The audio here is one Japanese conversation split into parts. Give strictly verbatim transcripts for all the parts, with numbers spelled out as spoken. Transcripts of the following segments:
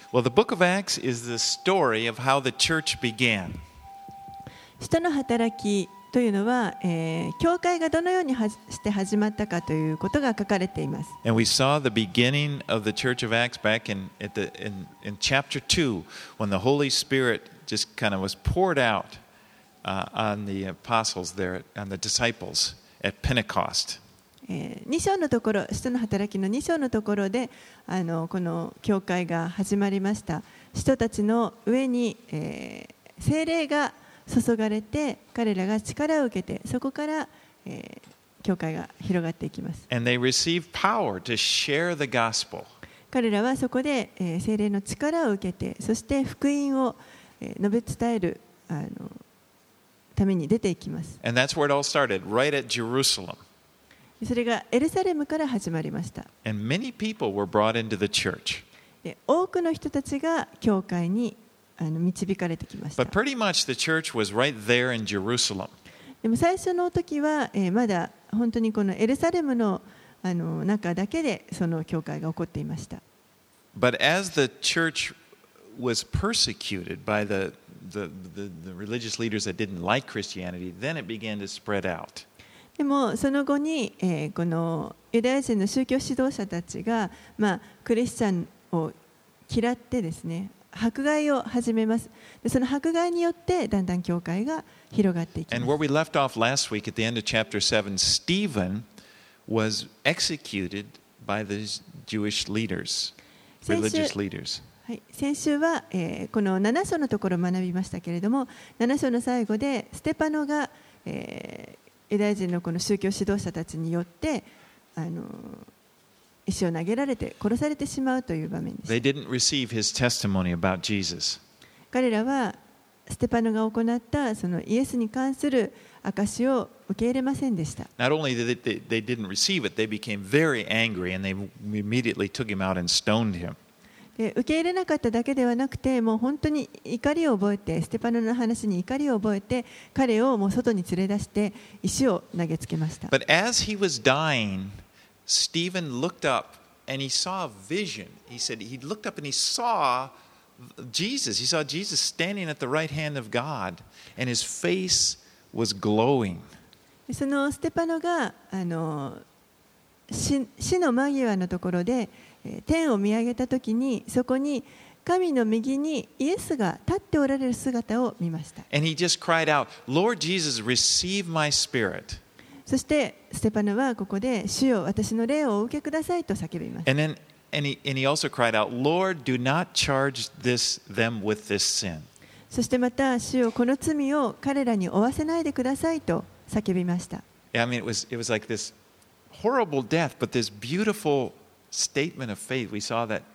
Well, the book of Acts is the story of how the church began. 使徒の働きというのは、えー、教会がどのようにはして始まったかということが書かれています。 And we saw the beginning of the church of Acts back in, at the, in, in chapter two, when the Holy Spirit just kind of was poured out uh, on the apostles there, on the disciples at Pentecost. に章のところ、使徒の働きのに章のところで、あのこの教会が始まりました。使徒たちの上に、えー、聖霊が注がれて、彼らが力を受けて、そこから、えー、教会が広がっていきます。 And they received power to share the gospel. 彼らはそこで、えー、聖霊の力を受けて、そして福音を、えー、述べ伝えるあのために出ていきます。 And that's where it all started, right at Jerusalem. それがエルサレムから始まりました。 And many people were brought into the church. で、多くの人たちが教会にあの導かれてきました。 But pretty much the church was right there in Jerusalem. でも最初の時は、えー、まだ本当にこのエルサレムの、あの中だけでその教会が起こっていました。 But as the church was persecuted by the, the, the, the religious leaders that didn't like Christianity, then it began to spread out. でもその後に、えー、このユダヤ人の宗教指導者たちが、まあ、クリスチャンを嫌ってですね、迫害を始めます。でその迫害によってだんだん教会が広がっていきます。 And where we left off last week at the end of chapter seven, Stephen was executed by the Jewish leaders, religious leaders. はい、先週は、えー、このなな章のところを学びましたけれども、なな章の最後でステパノが、えーユダヤ人のこの宗教指導者たちによってあの石を投げられて殺されてしまうという場面です。 They didn't receive his testimony about Jesus. 彼らはステパノが行ったそのイエスに関する証を受け入れませんでした。 Not only did they, they didn't receive it, they became very angry and they immediately took him out and stoned him. で受け入れなかっただけではなくて、もう本当に怒りを覚えて、ステパノの話に怒りを覚えて、彼をもう外に連れ出して石を投げつけました。 But as he was dying, Stephen looked up and he saw a vision. He said he looked up and he saw Jesus. He saw Jesus standing at the right hand of God and his face was glowing. そのステパノがあの 死, 死の間際のところで天を見上げたときに、そこに神の右にイエスが立っておられる姿を見ました。 And he just cried out, Lord Jesus, receive my spirit. そしてステパノはここで、主よ私の霊をお受けくださいと叫びます。 And then and he, and he also cried out, Lord, do not charge this, them with this sin. そしてまた、主よこの罪を彼らに負わせないでくださいと叫びました。 I mean, it was, it was like this horrible death, but this beautiful statement of faith. We saw that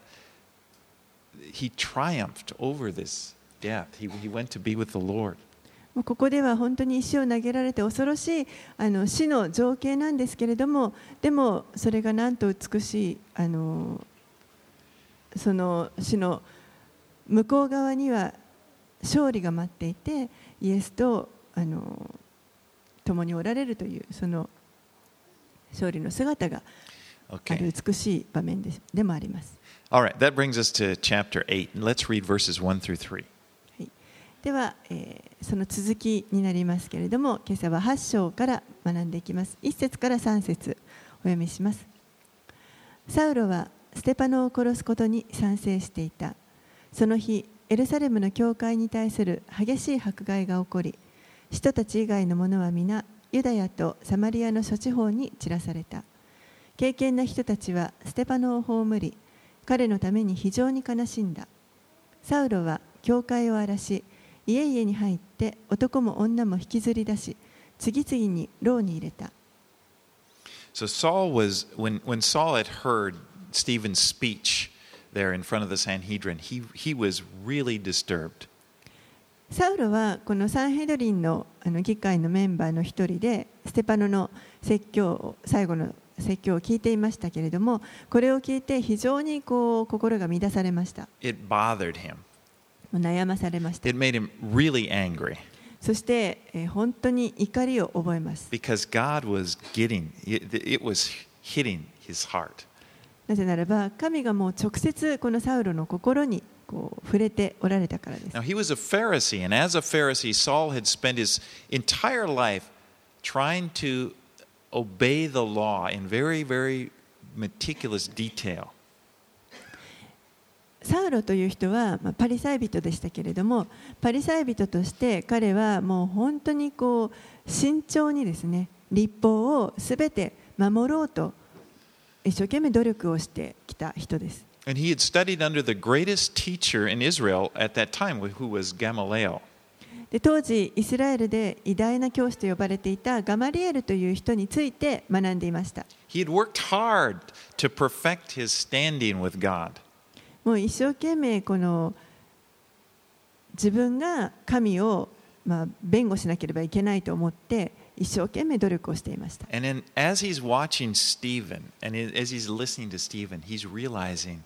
he triumphed over this death. He, he went to be with the Lord. ここでは本当に石を投げられて恐ろしいあの死の情景なんですけれども、でもそれがなんと美しい、あのその死の向こう側には勝利が待っていて、イエスとあの共におられるというその勝利の姿がある美しい場面 で, でもあります。 All right, that brings us to chapter eight. Let's read verses one through three. はい、では、えー、その続きになりますけれども、今朝ははち章から学んでいきます。いち節からさん節お読みします。サウロはステパノを殺すことに賛成していた。その日、エルサレムの教会に対する激しい迫害が起こり、使徒たち以外の者は皆ユダヤとサマリアの諸地方に散らされた。敬虔な人たちはステパノを葬り、彼のために非常に悲しんだ。サウロは教会を荒らし、家々に入って男も女も引きずり出し、次々に牢に入れた。 So Saul was, when, when Saul had heard Stephen's speech there in front of the Sanhedrin, he, he was really disturbed. サウロはこのサンヘドリンの、あの議会のメンバーの一人で、ステパノの説教を、最後の説教を聞いていましたけれども、これを聞いて非常にこう心が乱されました。 It bothered him. 悩まされました。 It made him really angry. そして、えー、本当に怒りを覚えます。 Because God was getting, it, it was hitting his heart. なぜならば神がもう直接このサウロの心にこう触れておられたからです。 Now, he was a Pharisee, and as a Pharisee, Saul had spent his entire life trying to obey the law in very, very meticulous detail. サウロという人は、まあ、パリサイ人でしたけれども、パリサイ人として彼はもう本当にこう慎重にですね、律法をすべて守ろうと一生懸命努力をしてきた人です。 And he had studied under the greatest teacher in Israel at that time, who was Gamaliel. で当時イスラエルで偉大な教師と呼ばれていたガマリエルという人について学んでいました。 He had worked hard to perfect his standing with God. もう一生懸命この自分が神をまあ弁護しなければいけないと思って一生懸命努力をしていました。 And then as he's watching Stephen, and as he's listening to Stephen, he's realizing,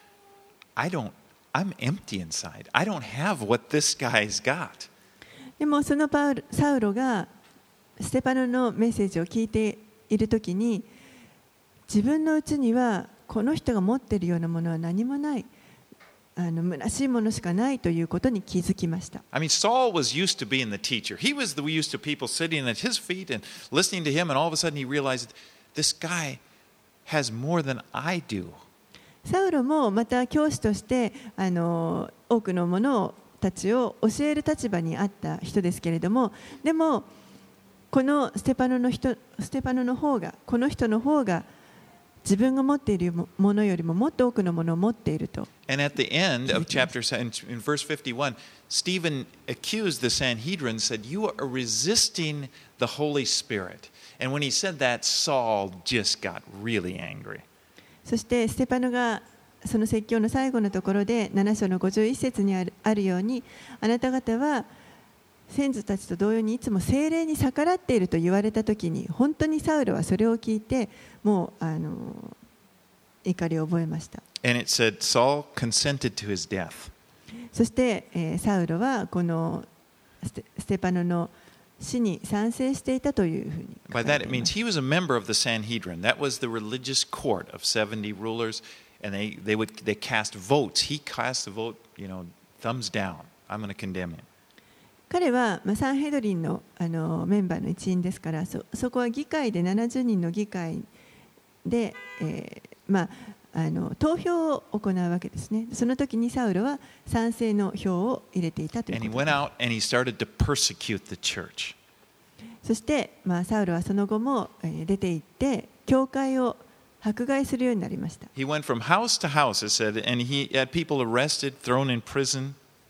I don't, I'm empty inside. I don't have what this guy's got. でもそのパウルサウロがステパノのメッセージを聞いているときに、自分のうちにはこの人が持っているようなものは何もない、あの虚しいものしかないということに気づきました。 I mean, Saul was used to being the teacher. He was the, used to people sitting at his feet and listening to him, and all of a sudden he realized, this guy has more than I do. サウロもまた教師としてあの多くのものたちを教える立場にあった人ですけれども、でもこのステパノの人、ステパノの方が、この人の方が自分が持っているものよりももっと多くのものを持っていると。 And at the end of chapter seven, in verse fifty-one, Stephen accused the Sanhedrin, said, "You are resisting the Holy Spirit." And when he said that, Saul just got really angry. そしてステパノがその説教の最後のところでなな章のごじゅういち節にある、あるように、あなた方は先祖たちと同様にいつも聖霊に逆らっていると言われたときに、本当にサウロはそれを聞いてもうあの怒りを覚えました。 And it said Saul consented to his death. そして、えー、サウロはこのステ、ステパノの死に賛成していたというふうに書か By れ that て it いま means す。 he was a member of the Sanhedrin. That was the religious court of seventy rulers, and they, they would they cast votes. He cast the vote, you know, thumbs down. I'm going to condemn him. 彼は、まあ、サンヘドリン の, あのメンバーの一員ですから、 そ, そこは議会でななじゅうにんの議会で、えーまあ、あの投票を行うわけですね。その時にサウロは賛成の票を入れていたという And he こと went です。 out and he started to persecute the church. そして、まあ、サウロはその後も、えー、出て行って教会を迫害するようになりました。 He went from house to house, it said, and he had people arrested, thrown in prison.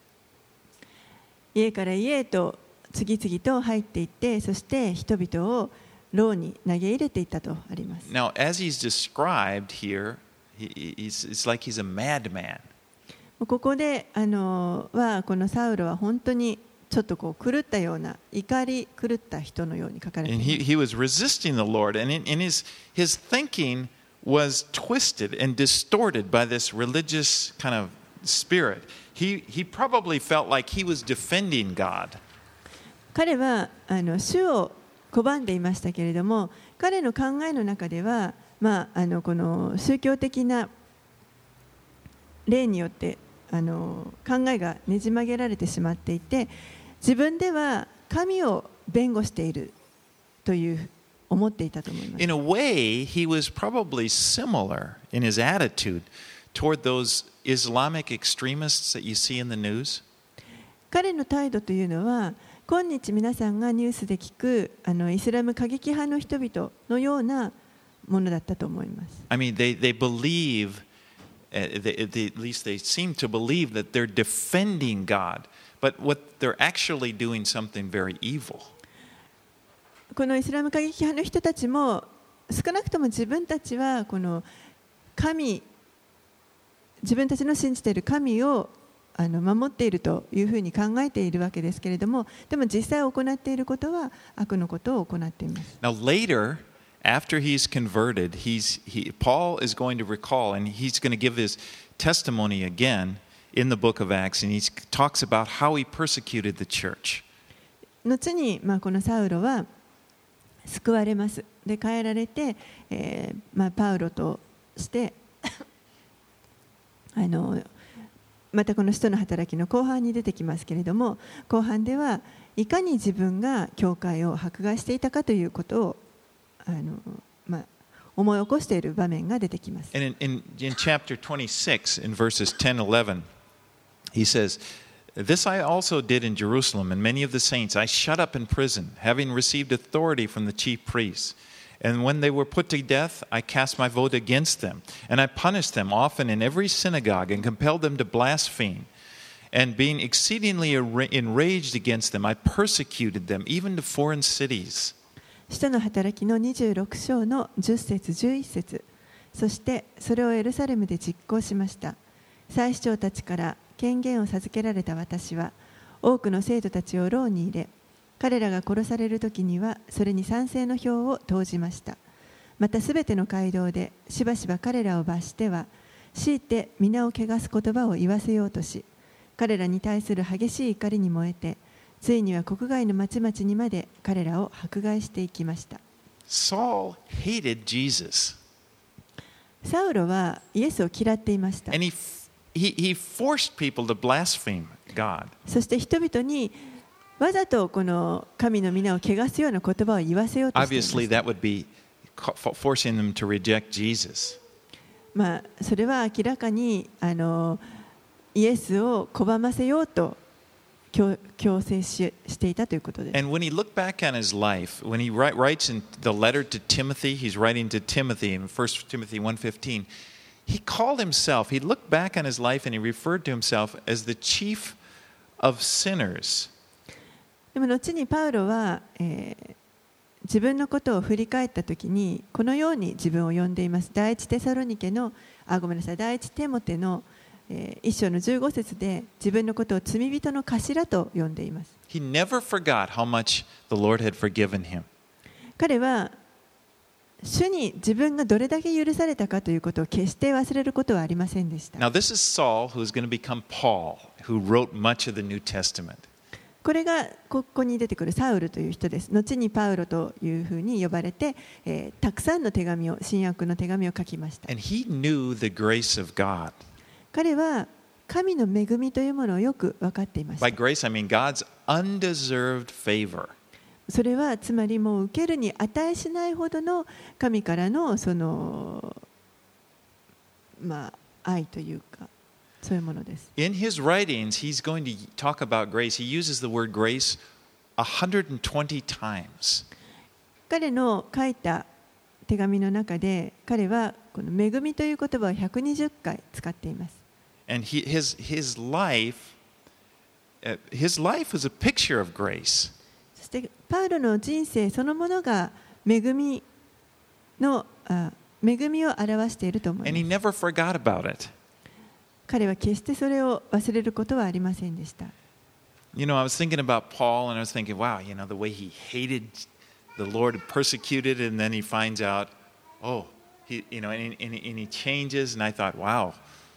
家から家へと次々と入っていって、そして人々を牢に投げ入れていったとあります。 Now, as he's described here, he, he's, it's like he's a madman. ここであのはこのサウロは本当にちょっとこう狂ったような、怒り狂った人のように書かれてい And ます。 he, he was resisting the Lord, and, in, in his, his thinking was twisted and distorted by this religious kind of spirit. He, he probably felt like he was defending God. 彼はあの主を拒んでいましたけれども、彼の考えの中では、まあ、あのこの宗教的な例によってあの考えがねじ曲げられてしまっていて、自分では神を弁護しているという思っていたと思います。 In a way, he was probably similar in his attitude toward those Islamic extremists that you see in the news. 彼の態度というのは、今日皆さんがニュースで聞くあのイスラム過激派の人々のようなものだったと思います。 I mean, they, they believe, uh, they, they, at least they seem to believe that they're defending God, but what they're actually doing something very evil. このイスラム過激派の人たちも少なくとも自分たちはこの神、自分たちの信じている神をあの守っているというふうに考えているわけですけれども、でも実際行っていることは悪のことを行っています。 Now later, after he's converted, he's, he, Paul is going to recall, and he's going to give his testimony again in the book of Acts, and he talks about how he persecuted the church. 後に、まあ、このサウロは救われます。で、変えられて、えーまあ、パウロとしてあのまたこの使徒の働きの後半に出てきますけれども、後半ではいかに自分が教会を迫害していたかということをあの、まあ、思い起こしている場面が出てきます。 And in, in, in chapter twenty-six, in verses ten, eleven, he says, This I also did in Jerusalem, and many of the saints I shut up in prison, having received authority from the chief priests. And when they were put to death, I cast my vote against them. And I punished them often in every synagogue and compelled them to blaspheme. And being exceedingly enraged against them, I persecuted them, even to foreign cities. 使徒の働きのにじゅうろく章のじゅっ節じゅういち節、そしてそれをエルサレムで実行しました。祭司長たちから権限を授けられた私は、多くの生徒たちを牢に入れ、彼らが殺される時にはそれに賛成の票を投じました。またすべての街道でしばしば彼らを罰しては、強いて皆を汚す言葉を言わせようとし、彼らに対する激しい怒りに燃えて、ついには国外の町々にまで彼らを迫害していきました。 Saul hated Jesus. サウロはイエスを嫌っていました。 And he, he, he forced people to blaspheme God. そして人々にわざとこの神の皆を汚すような言葉を言わせようとしていました。 Obviously, that would be forcing them to reject Jesus. まあそれは明らかにあのイエスを拒ませようと強強制ししていたということです。 And when he looked back on his life, when he write, writes in the letter to Timothy, he's writing to Timothy in First Timothy one fifteen, he called himself, he looked back on his life and he referred to himself as the chief of sinners. でも後にパウロは、えー、自分のことを振り返ったときにこのように自分を呼んでいます。第一テサロニケのあごめんなさい第一テモテのえー、一章のじゅうご節で自分のことを罪人の頭と呼んでいます。 He never forgot how much the Lord had forgiven him. 彼は主に自分がどれだけ許されたかということを決して忘れることはありませんでした。 Now this is Saul, who is going to become Paul, who wrote much of the New Testament. これがここに出てくるサウルという人です。後にパウロというふうに呼ばれて、えー、たくさんの手紙を新約の手紙を書きました。 And he knew the grace of God. 彼は神の恵みというものをよく分かっていました。 By grace, I mean God's undeserved favor. それはつまりもう受けるに値しないほどの神からのそのまあ愛というかそういうものです。 In his writings, he's going to talk about grace. He uses the word grace one hundred twenty times. 彼の書いた手紙の中で彼はこの恵みという言葉をひゃくにじゅっかい使っています。 And he, his, his life, uh, his life was a picture of grace. そしてパウロの人生そのものが恵みのあ恵みを表していると思い And he ます。 never forgot about it. 彼は決してそれを忘れることはありませんでした。 You know, I was thinking about Paul, and I was thinking, wow, you know, the way he hated the Lord, persecuted, and then he finds out, oh, he, you know, and, and, and he changes, and I thought, wow.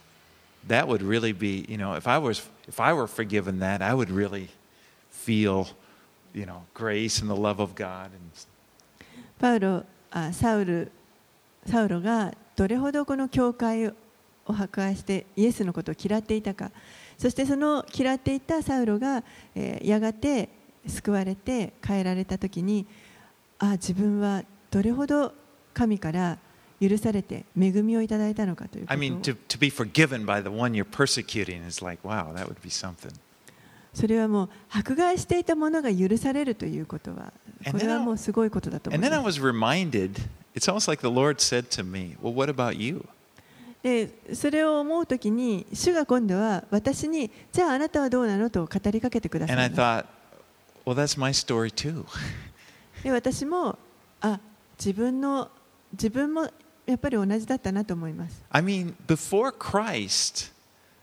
That would really be, you know, if I was, if I were forgiven that, I would really feel, you know, grace and the love of God. And パウロ、あサウル、サウロがどれほどこの教会を迫害してイエスのことを嫌っていたか、そしてその嫌っていたサウロが、えー、やがて救われて変えられたときに、あ、自分はどれほど神から許されて恵みをいただいたのかということを I mean, to, to be forgiven by the one you're persecuting is like, wow, that would be something. それはもう迫害していたものが許されるということはこれはもうすごいことだと思い And then I ます。 was reminded, it's almost like the Lord said to me, well, what about you? でそれを思うときに主が今度は私にじゃああなたはどうなのと語りかけてください And I ます。 thought, well, that's my story too. で私もあ自分の自分もやっぱり同じだったなと思います。 I mean, before Christ,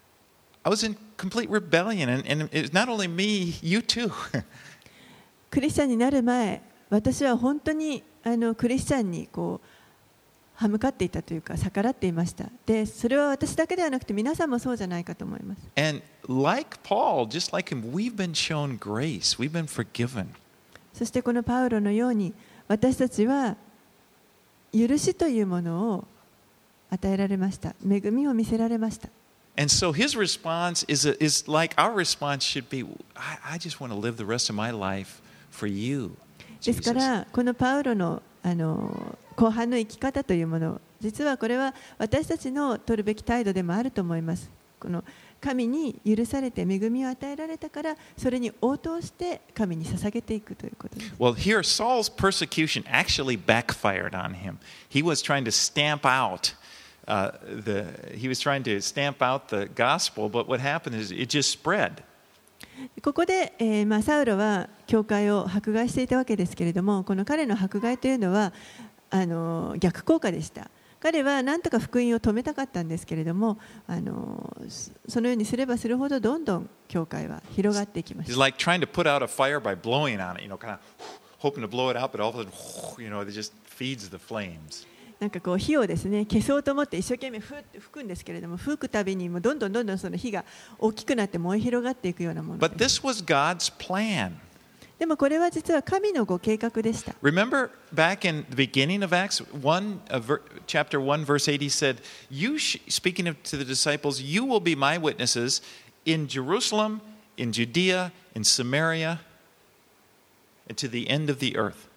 I was in complete rebellion, and, and it's not only me, you too. クリスチャンになる前、私は本当にあのクリスチャンにこう歯向かっていたというか逆らっていました。で、それは私だけではなくて皆さんもそうじゃないかと思います。 And like Paul, just like him, we've been shown grace. We've been forgiven. そしてこのパウロのように私たちは許しというものを与えられました。恵みを見せられました。 And so his response is, a, is like our response should be, I, I just want to live the rest of my life for you. ですからこのパウロのあの後半の生き方というもの、実はこれは私たちの取るべき態度でもあると思います。この神に許されて恵みを与えられたから、それに応答して神に捧げていくということです。 Well, here Saul's persecution actually backfired on him. He was trying to stamp out uh, the he was trying to stamp out the gospel, but what happened is it just spread. ここで、えーまあ、サウロは教会を迫害していたわけですけれども、この彼の迫害というのはあの逆効果でした。彼は何とか福音を止めたかったんですけれども、あのそのようにすればするほどどんどん教会は広がっていきました。 It's like trying to put out a fire by blowing on it, you know, kind of hoping to blow it out, but all of a sudden, you know, it just feeds the flames. なんかこう火をですね消そうと思って一生懸命ふって吹くんですけれども、吹くたびにもどんどんどんどんその火が大きくなって燃え広がっていくようなものです。 But this was God's plan. でもこれは実は神のご計画でした。 Remember back in the beginning of Acts one, uh, ver, chapter one, verse eight, he said, "You sh- speaking of, to the disciples, you will be my witnesses in Jerusalem, in Judea, in Samaria, and to the end of the earth."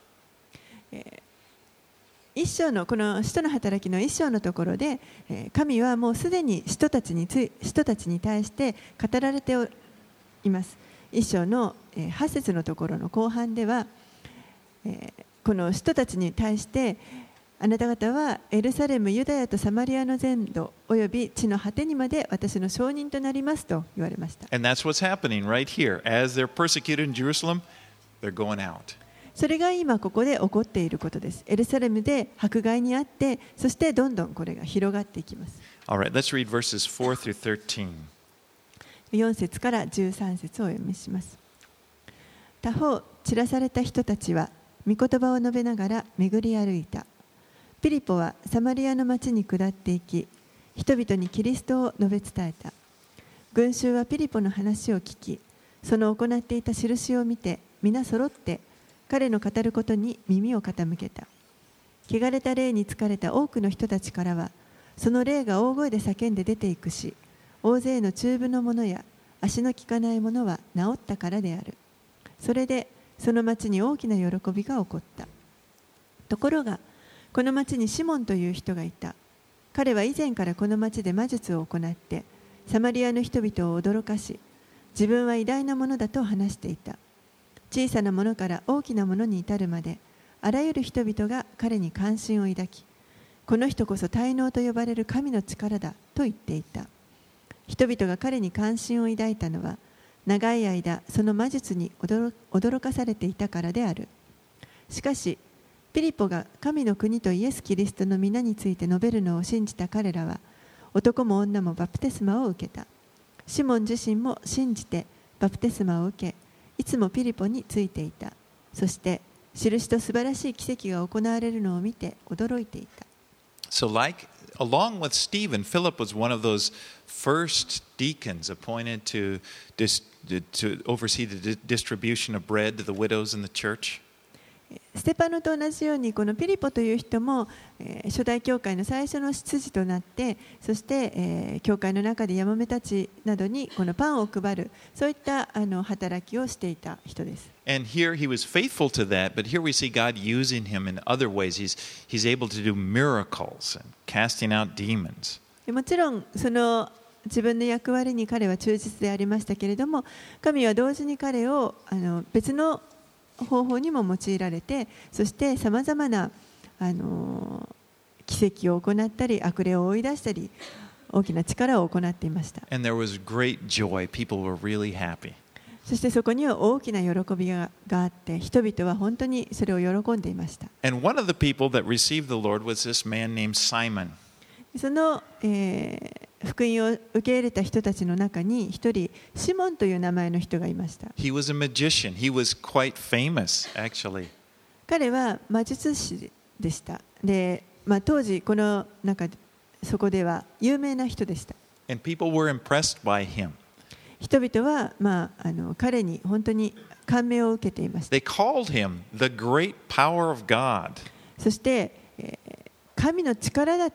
一章のこの使徒の働きの一章のところで、神はもうすでに使徒たちにつ使徒たちに対して語られています。一章のはち節のところの後半では、この使徒たちに対してあなた方はエルサレム、ユダヤとサマリアの全土および地の果てにまで私の証人となりますと言われました。 And that's what's happening right here. As they're persecuted in Jerusalem, they're going out. それが今ここで起こっていることです。エルサレムで迫害にあって、そしてどんどんこれが広がっていきます。 All right, let's read verses four through thirteen. よん節からじゅうさん節をお読みします。他方、散らされた人たちは御言葉を述べながら巡り歩いた。ピリポはサマリアの町に下っていき、人々にキリストを述べ伝えた。群衆はピリポの話を聞き、その行っていた印を見て、皆揃って彼の語ることに耳を傾けた。汚れた霊に疲れた多くの人たちからは、その霊が大声で叫んで出ていくし、大勢の中部の者や足の利かない者は治ったからである。それでその町に大きな喜びが起こった。ところが、この町にシモンという人がいた。彼は以前からこの町で魔術を行って、サマリアの人々を驚かし、自分は偉大なものだと話していた。小さなものから大きなものに至るまで、あらゆる人々が彼に関心を抱き、この人こそ大能と呼ばれる神の力だと言っていた。人々が彼に関心を抱いたのは、長い間その魔術に 驚, 驚かされていたからである。しかし、ピリポが神の国とイエス・キリストの皆について述べるのを信じた彼らは、男も女もバプテスマを受けた。シモン自身も信じてバプテスマを受け、いつもピリポについていた。そして印と素晴らしい奇跡が行われるのを見て驚いていた。 So like, along with Stephen, Philip was one of those first deacons appointed to, dis, to oversee the distribution of bread to the widows in the church. ステパノと同じようにこのピリポという人も、えー、初代教会の最初の執事となって、そして、えー、教会の中でヤモメたちなどにこのパンを配る、そういったあの働きをしていた人です。 And here he was faithful to that, but here we see God using him in other ways. He's, he's able to do miracles and casting out demons. もちろんその自分の役割に彼は忠実でありましたけれども、神は同時に彼をあの別の方法にも用いられて、そしてさまざまなあの奇跡を行ったり、悪霊を追い出したり、大きな力を行っていました。 And there was great joy. People were really happy. そしてそこには大きな喜びがあって、人々は本当にそれを喜んでいました。 And one of the people that received the Lord was this man named Simon. その、えー、福音を受け入れた人たちの中に一人、シモンという名前の人がいました。 He was a magician. He was quite famous, actually. 彼は魔術師でした。で、まあ、当時この中でそこでは有名な人でした。 And people were impressed by him. 人々は、まあ、あの彼に本当に感銘を受けていました。 They called him the great power of God. そして、えー、神の力だと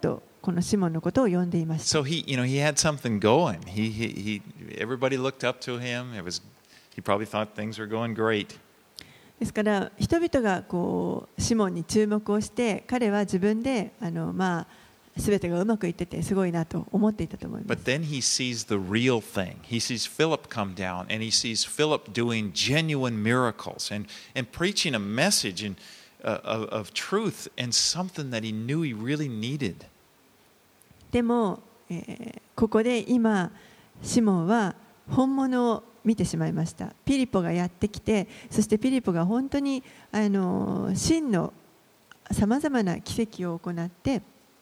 このシモンのことを呼んでいました。 So he, you know, he had something going. He, he, he, everybody looked up to him. It was, he probably thought things were going great. ですから人々がこうシモンに注目をして彼は自分であのまあ全てがうまくいっててすごいなと思っていたと思います。 But then he sees the real thing. He sees Philip come down and he sees Philip doing genuine miracles and, and preaching a message and, uh, of, of truth and something that he knew he really needed. でも、えー、ここで今シモンは本物を見てしまいました。ピリポがやってきて、そしてピリポが本当にあの真のさまざまな奇跡を行って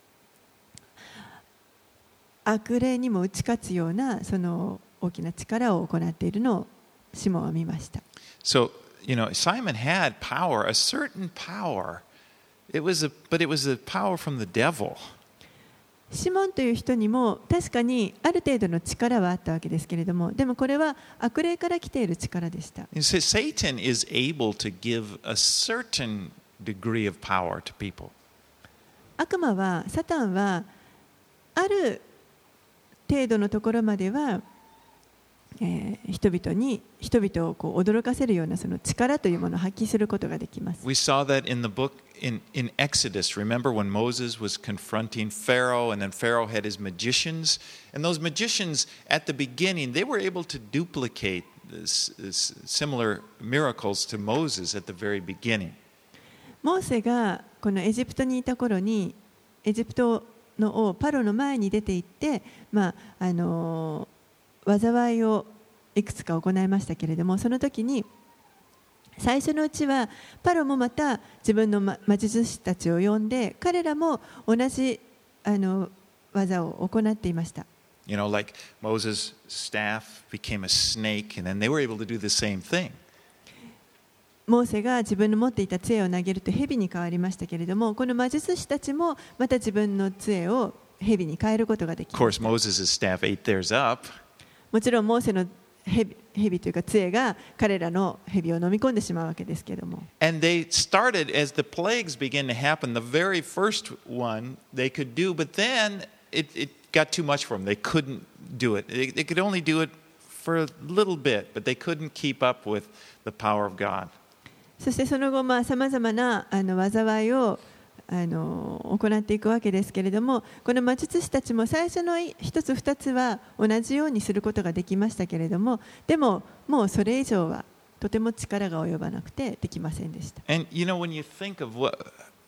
悪霊にも打ち勝つようなその大きな力を行っているのをシモンは見ました。 So, you know, Simon had power, a certain power. It was a, but it was a power from the devil. シモンという人にも確かにある程度の力はあったわけですけれども、でもこれは悪霊から来ている力でした。 It says Satan is able to give a certain degree of power to people. 悪魔は、サタンはある程度のところまでは、えー、人々に人々をこう驚かせるようなその力というものを発揮することができます。 We saw that in the book in, in Exodus. Remember when Moses was confronting Pharaoh and then Pharaoh had his magicians? And those magicians at the beginning, they were able to duplicate this, this similar miracles to Moses at the very beginning. モーセがこのエジプトにいた頃にエジプトの王パロの前に出て行って、まああの災いをいくつか行いましたけれども、その時に最初のうちはパロもまた自分の魔術師たちを呼んで彼らも同じあの技を行っていました。 You know, like Moses' staff became a snake, and then they were able to do the same thing. モーセが自分の持っていた杖を投げると蛇に変わりましたけれども、この魔術師たちもまた自分の杖を蛇に変えることができました。 Of course, Moses' staff ate theirs up. もちろんモーセの蛇, 蛇というか杖が彼らの蛇を飲み込んでしまうわけですけれども。 And they started as the plagues began to happen. The very first one they could do, but then it, it got too much for them. They couldn't do it. They, they could only do it for a little bit, but they couldn't keep up with the power of God. そしてその後さまざまなあの災いをあの行っていくわけですけれども、この魔術師たちも最初の一つ二つは同じようにすることができましたけれども、でももうそれ以上はとても力が及ばなくてできませんでした。 And you know, when you think of what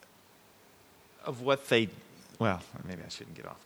of what they, well, maybe I shouldn't get off.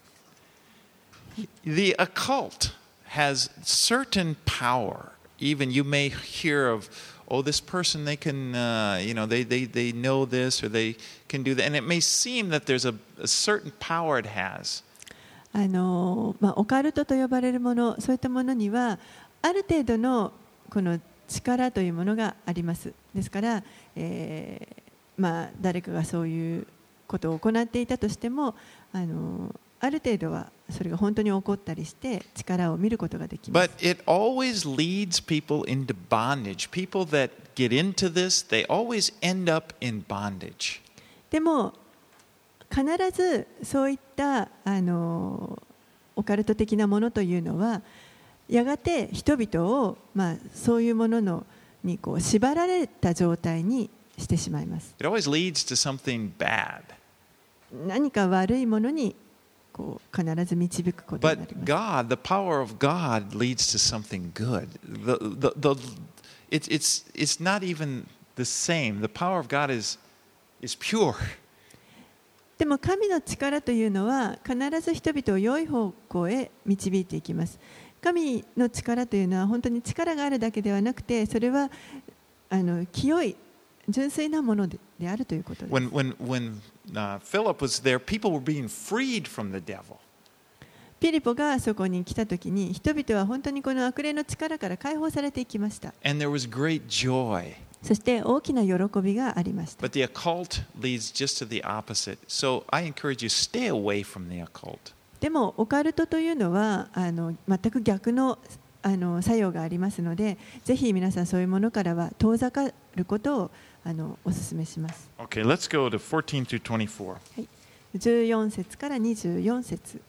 The occult has certain power. Even you may hear of, oh, this person, they can, uh, you know, they, they, they know this or they can do that. And it may seem that there's a, a certain power it has. あのまあ、オカルトと呼ばれるもの、そういったものにはある程度のこの力というものがあります。ですから、えーまあ、誰かがそういうことを行っていたとしても、あのある程度はそれが本当に起こったりして力を見ることができます。 But it always leads people into bondage. People that get into this, they always end up in bondage. でも必ずそういったあのオカルト的なものというのはやがて人々を、まあ、そういうもののにこう縛られた状態にしてしまいます。 It always leads to something bad. 何か悪いものにこう必ず導くことになります。 But God, the power of God leads to something good. The, the, the, it's, it's, it's not even the same. The power of God is, is pure. でも神の力というのは必ず人々を良い方向へ導いていきます。神の力というのは本当に力があるだけではなくて、それはあの清い純粋なもの で, であるということです。 When, when, when, uh, Philip was there, people were being freed from the devil. ピリポがそこに来たときに人々は本当にこの悪霊の力から解放されていきました。 And there was great joy. そして大きな喜びがありました。 But the occult leads just to the opposite. So I encourage you, stay away from the occult. でもオカルトというのはあの全く逆のあの作用がありますので、ぜひ皆さんそういうものからは遠ざかることをあのお勧めします。 Okay, let's go to fourteen through twenty-four. はい、 じゅうよん節からにじゅうよん節。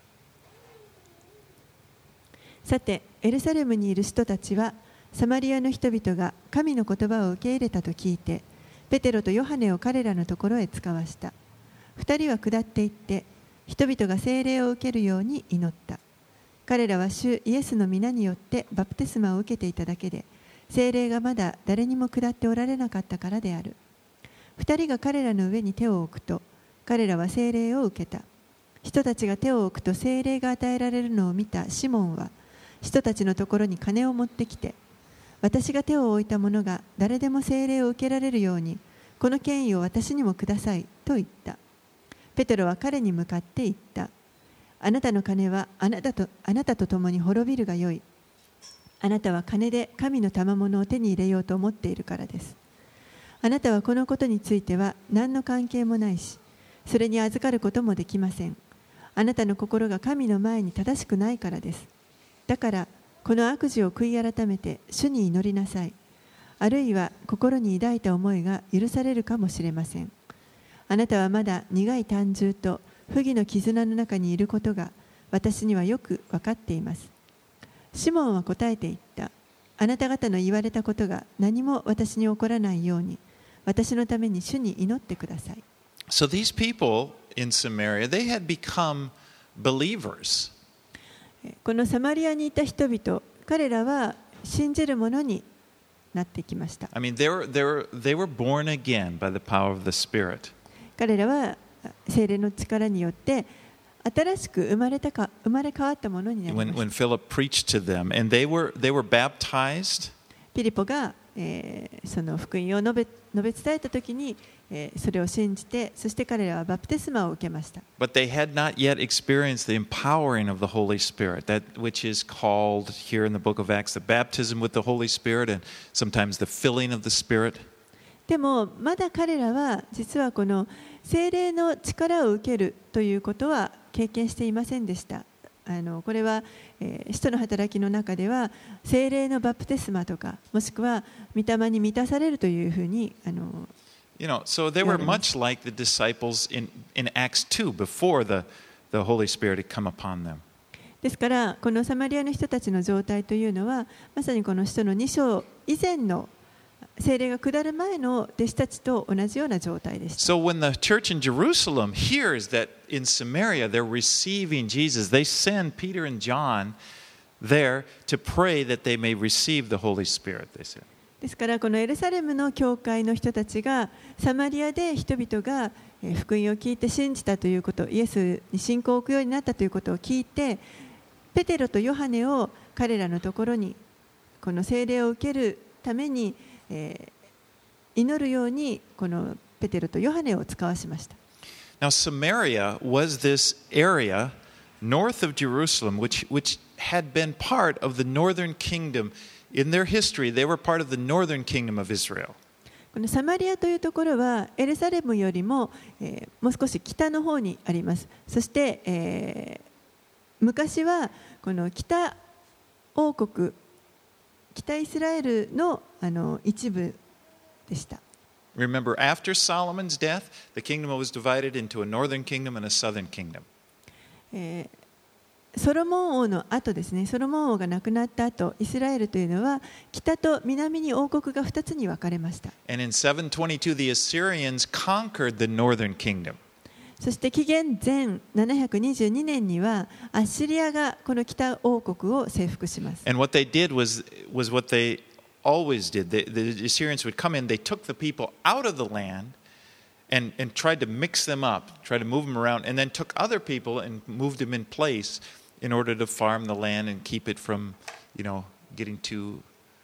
さてエルサレムにいる人たちはサマリアの人々が神の言葉を受け入れたと聞いて、ペテロとヨハネを彼らのところへ使わした。二人は下って行って人々が聖霊を受けるように祈った。彼らは主イエスの皆によってバプテスマを受けていただけで、聖霊がまだ誰にも下っておられなかったからである。二人が彼らの上に手を置くと、彼らは聖霊を受けた。人たちが手を置くと聖霊が与えられるのを見たシモンは、人たちのところに金を持ってきて、私が手を置いた者が誰でも聖霊を受けられるように、この権威を私にもくださいと言った。ペテロは彼に向かって言った。あなたの金はあなたと、あなたと共に滅びるがよい。あなたは金で神の賜物を手に入れようと思っているからです。あなたはこのことについては何の関係もないし、それに預かることもできません。あなたの心が神の前に正しくないからです。だからこの悪事を悔い改めて主に祈りなさい。あるいは心に抱いた思いが許されるかもしれません。あなたはまだ苦い胆汁と不義の絆の中にいることが私にはよく分かっています。シモンは答えて言った。あなた方の言われたことが何も私に起こらないように、私のために主に祈ってください。 So these people in Samaria, they had become believers. このサマリアにいた人々、彼らは信じる者になってきました。 I mean, they were, they were, they were born again by the power of the Spirit. 彼らは聖霊の力によって新しく生まれたか生まれ変わったものになりま When, した。 when Philip preached to them, and they were, they were baptized. ピリポが、えー、その福音を述べ、述べ伝えたときに、えー、それを信じて、そして彼らはバプテスマを受けました。 But they had not yet experienced the empowering of the Holy Spirit, that which is called here in the book of Acts, the baptism with the Holy Spirit, and sometimes the filling of the Spirit. でもまだ彼らは実はこの聖霊の力を受けるということは経験していませんでした。あのこれは、えー、使徒の働きの中では聖霊のバプテスマとか、もしくは御霊に満たされるというふうにあの You know, so they were much like the disciples in, in Acts two before the, the Holy Spirit had come upon them. ですからこのサマリアの人たちの状態というのはまさにこの使徒のに章以前の聖霊が下る前の弟子たちと同じような状態でした。 So when the church in Jerusalem hears that in Samaria they're receiving Jesus, they send Peter and John there to pray that they may receive the Holy Spirit, they said. ですからこのエルサレムの教会の人たちがサマリアで人々が福音を聞いて信じたということ、イエスに信仰を置くようになったということを聞いて、ペテロとヨハネを彼らのところにこの聖霊を受けるためにえー、祈るようにこのペテロとヨハネを使わしました。 Now Samaria was this area north of Jerusalem which, which had been part of the northern kingdom. In their history, they were part of the northern kingdom of Israel. このサマリアというところはエルサレムよりも、えー、もう少し北の方にあります。そして、えー、昔はこの北王国、北イスラエル の, あの一部でした。 Remember, after Solomon's death, the kingdom was divided into a northern kingdom and a southern kingdom. えーソロモン王の後ですね、ソロモン王が亡くなった後、イスラエルというのは北と南に王国がふたつに分かれました。 And in seven twenty-two, the Assyrians conquered the northern kingdom. そして紀元前ななひゃくにじゅうにねんにはアッシリアがこの北王国を征服します。 And what they did was, was what they always did. They, the Assyrians would come in, they took the people out of the land and, and tried to mix them up, tried to move them around, and then took other people and moved them in place in order to farm the land and keep it from, you know, getting too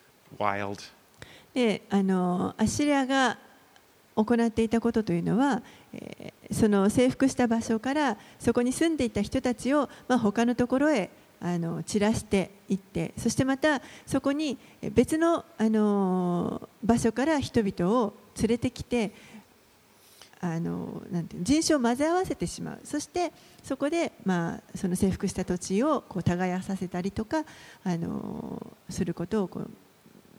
wild. で、あのアッシリアが行っていたことというのは、えー、その征服した場所からそこに住んでいた人たちを、まあ、他のところへあの散らしていって、そしてまたそこに別の、あの場所から人々を連れてきて、あのなんていう人種を混ぜ合わせてしまう。そしてそこで、まあ、その征服した土地をこう耕させたりとかあのすることをこう、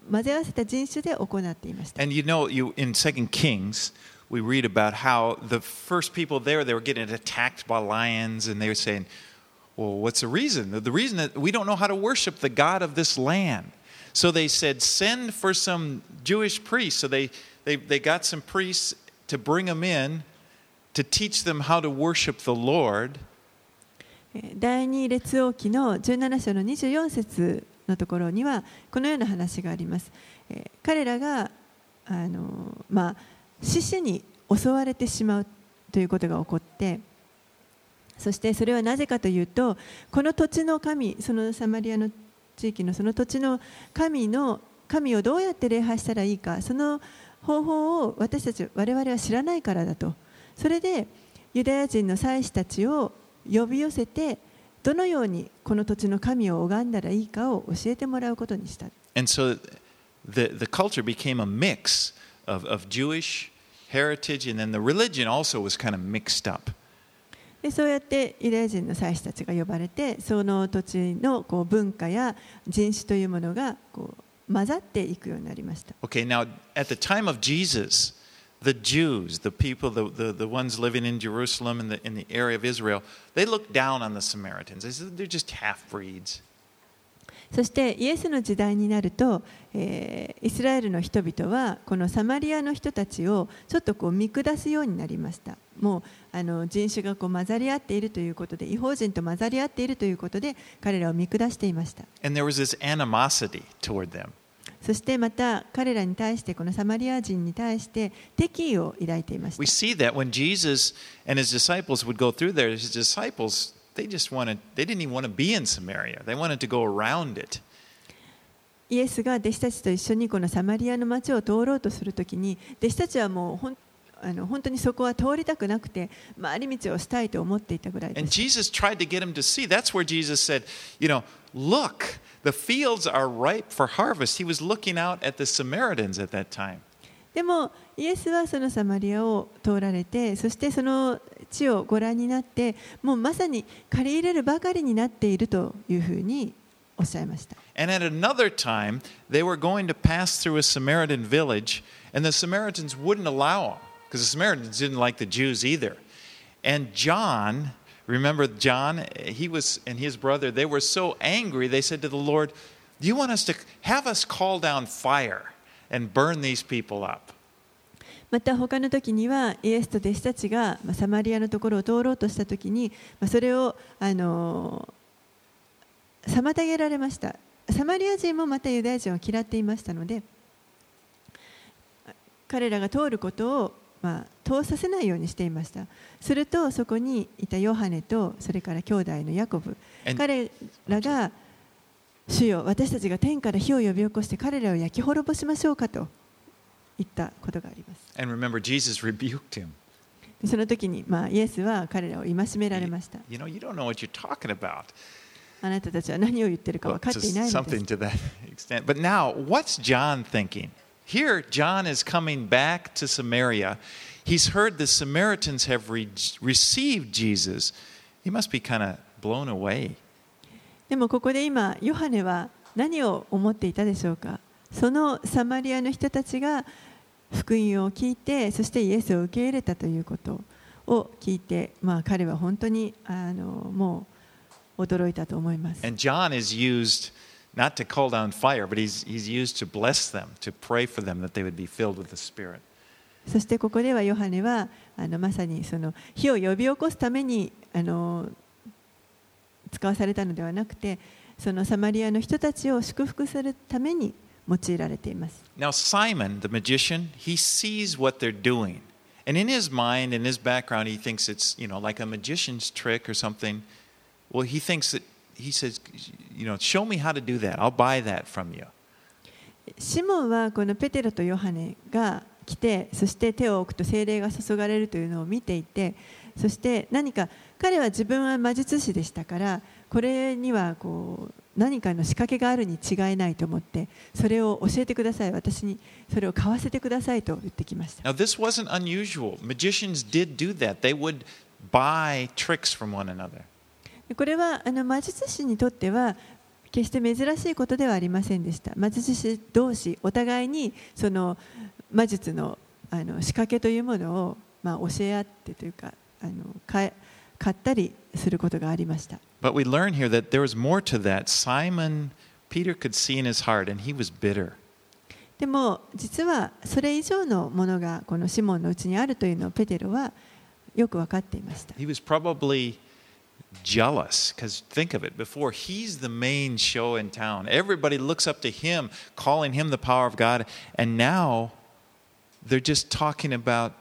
混ぜ合わせた人種で行っていました。 And you know, you in Second Kings, we read about how the first people there, they were getting attacked by lions, and they were saying, well, what's the reason? The reason that we don't know how to worship the God of this land. So they said, send for some Jewish priests. So they, they, they got some priests to bring them in to teach them how to worship the Lord. 第二列王記のじゅうなな章のにじゅうよん節のところにはこのような話があります。えー、彼らがあの、まあ、獅子に襲われてしまうということが起こって、そしてそれはなぜかというと、この土地の神、そのサマリアの地域のその土地の神の神をどうやって礼拝したらいいか、その方法を私たち我々は知らないからだと。それでユダヤ人の祭司たちを呼び寄せて、どのようにこの土地の神を拝んだらいいかを教えてもらうことにした。 And so the, the culture became a mix of, of Jewish heritage, and then the religion also was kind of mixed up. でそうやってユダヤ人の祭司たちが呼ばれて、その土地のこう文化や人種というものがこう混ざっていくようになりました。 Okay, now at the time of Jesus, the Jews, the people, the, the, the ones living in Jerusalem and the, in the area of Israel, they looked down on the Samaritans. They said they're just half-breeds. そしてイエスの時代になると、えー、イスラエルの人々はこのサマリアの人たちをちょっとこう見下すようになりました。もうあの人種がこう混ざり合っているということで、異邦人と混ざり合っているということで彼らを見下していました。 And there was this animosity toward them. そしてまた彼らに対して、このサマリア人に対して敵意を抱いていました。 We see that when Jesus and his disciples would go through there, his disciples, they just wanted, they didn't even want to be in Samaria. They wanted to go around it. イエスが弟子たちと一緒にこのサマリアの町を通ろうとするときに、弟子たちはもうほんあの本当にそこは通りたくなくて、回り道をしたいと思っていたぐらいで And す。 Jesus tried to get him to see. That's where Jesus said, you know, look, the fields are ripe for harvest. He was looking out at the Samaritans at that time. でもイエスはそのサマリアを通られて、そしてその地をご覧になって、もうまさに借り入れるばかりになっているというふうにおっしゃいました。 And at another time, they were going to pass through a Samaritan village, and the Samaritans wouldn't allow them because the Samaritans didn't like the Jews either. And John, remember John, he was and his brother, they were so angry, they said to the Lord, do you want us to have us call down fire and burn these people up? また他の時にはイエスと弟子たちがサマリアのところを通ろうとした時に、それをあの妨げられました。サマリア人もまたユダヤ人を嫌っていましたので、彼らが通ることを、まあ、通させないようにしていました。するとそこにいたヨハネとそれから兄弟のヤコブ、彼らが主よ、私たちが天から火を呼び起こして彼らを焼き滅ぼしましょうかと言ったことがあります。 And remember, Jesus rebuked him. その時に、まあ、イエスは彼らを戒められました。 You know, you don't know what you're talking about. あなたたちは何を言ってるか Well, 分かっていないので something す。 to that extent. But now, what's John thinking? Here, John is coming back to Samaria. He's heard the Samaritans have re- received Jesus. He must be kind of blown away. でもここで今、ヨハネは何を思っていたでしょうか。そのサマリアの人たちが福音を聞いて、そしてイエスを受け入れたということを聞いて、まあ、彼は本当にあのもう驚いたと思います。 And John is used not to call down fire, but he's, he's used to bless them, to pray for them that they would be filled with the Spirit. そしてここではヨハネはあのまさにその火を呼び起こすためにあの使わされたのではなくて、そのサマリアの人たちを祝福するために用いられています。 Now, Simon, the magician, he sees what they're doing. And in his mind, in his background, he thinks it's, you know, like a magician's trick or something. Well, he thinks that, he says, you know, show me how to do that. I'll buy that from you. シモンはこのペテロとヨハネが来て、そして手を置くと聖霊が注がれるというのを見ていて、そして何か彼は自分は魔術師でしたから、これにはこう何かの仕掛けがあるに違いないと思って、それを教えてください、私にそれを買わせてくださいと言ってきました。 Now, this wasn't unusual. Magicians did do that. They would buy tricks from one another. これはあの魔術師にとっては決して珍しいことではありませんでした。貧しい同士お互いにその魔術のあの仕掛けというものを、まあ、教え合ってというかあの買ったりすることがありました。 But we learn here that there was more to that. Simon Peter could see in his heart, and he was bitter. でも実はそれ以上のものがこのシモンのうちにあるというのをペテロはよく分かっていました。 He was probably jealous because think of it, before he's the main show in town. Everybody looks up to him, calling him the power of God, and now they're just talking about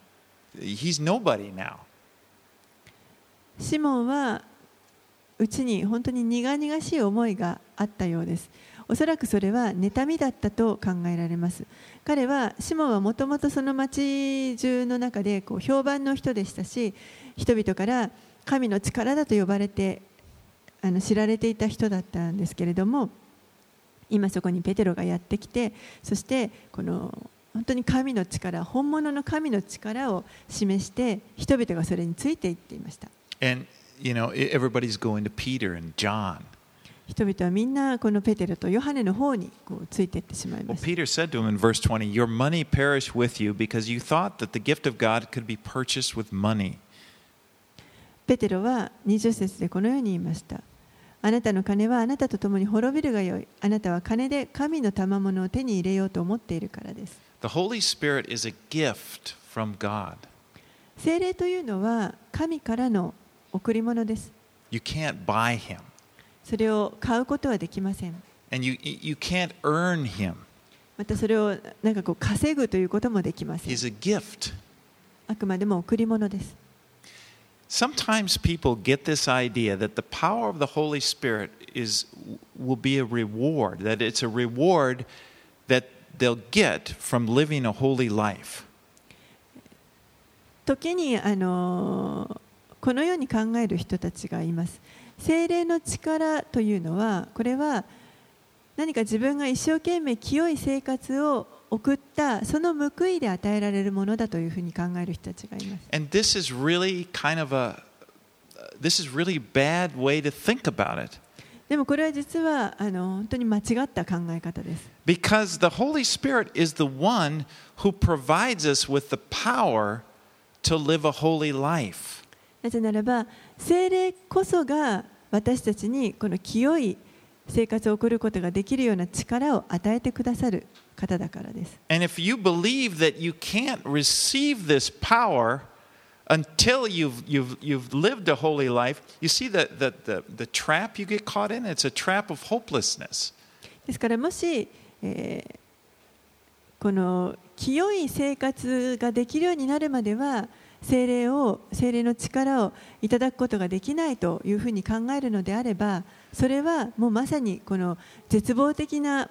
he's nobody now. シモンはうちに本当に苦々しい思いがあったようです。おそらくそれは妬みだったと考えられます。彼はシモンはもともとその町中の中でこう評判の人でしたし、人々から神の力だと呼ばれてあの知られていた人だったんですけれども、今そこにペテロがやってきて、そしてこの本当に神の力、本物の神の力を示して人々がそれについていっていました。 And you know, everybody's going to Peter and John. 人々はみんなこのペテロとヨハネの方にこうついていってしまいま Well, した。 Peter said to him in verse twenty, "Your money perish with you because you thought that the gift of God could be purchased with money." ペテロはにじゅう節でこのように言いました。あなたの金はあなたと共に滅びるがよい。あなたは金で神の賜物を手に入れようと思っているからです。 The Holy Spirit is a gift from God. 聖霊というのは神からの贈り物です。 You can't buy him, それを買うことはできません。 and you you can't earn him. またそれをなんかこう稼ぐということもできません。 He's a gift. あくまでも贈り物です。 Sometimes people get this idea that the power of the Holy Spirit is will be a reward, that it's a reward that they'll get from living a holy life. 時にあのこのように考える人たちがいます。聖霊の力というのは、これは何か自分が一生懸命清い生活を送ったその報いで与えられるものだというふうに考える人たちがいます。 And this is really kind of a this is really bad way to think about it. でもこれは実はあの本当に間違った考え方です。 Because the Holy Spirit is the one who provides us with the power to live a holy life. なぜならば、聖霊こそが私たちにこの清い生活を送ることができるような力を与えてくださる方だからです。 And if you believe that you can't receive this power until you've you've you've lived a holy life, you see the the the, the trap you get caught in. It's a trap of hopelessness. ですからもし、えー、この清い生活ができるようになるまでは聖霊を聖霊の力をいただくことができないというふうに考えるのであれば、それはもうまさにこの絶望的な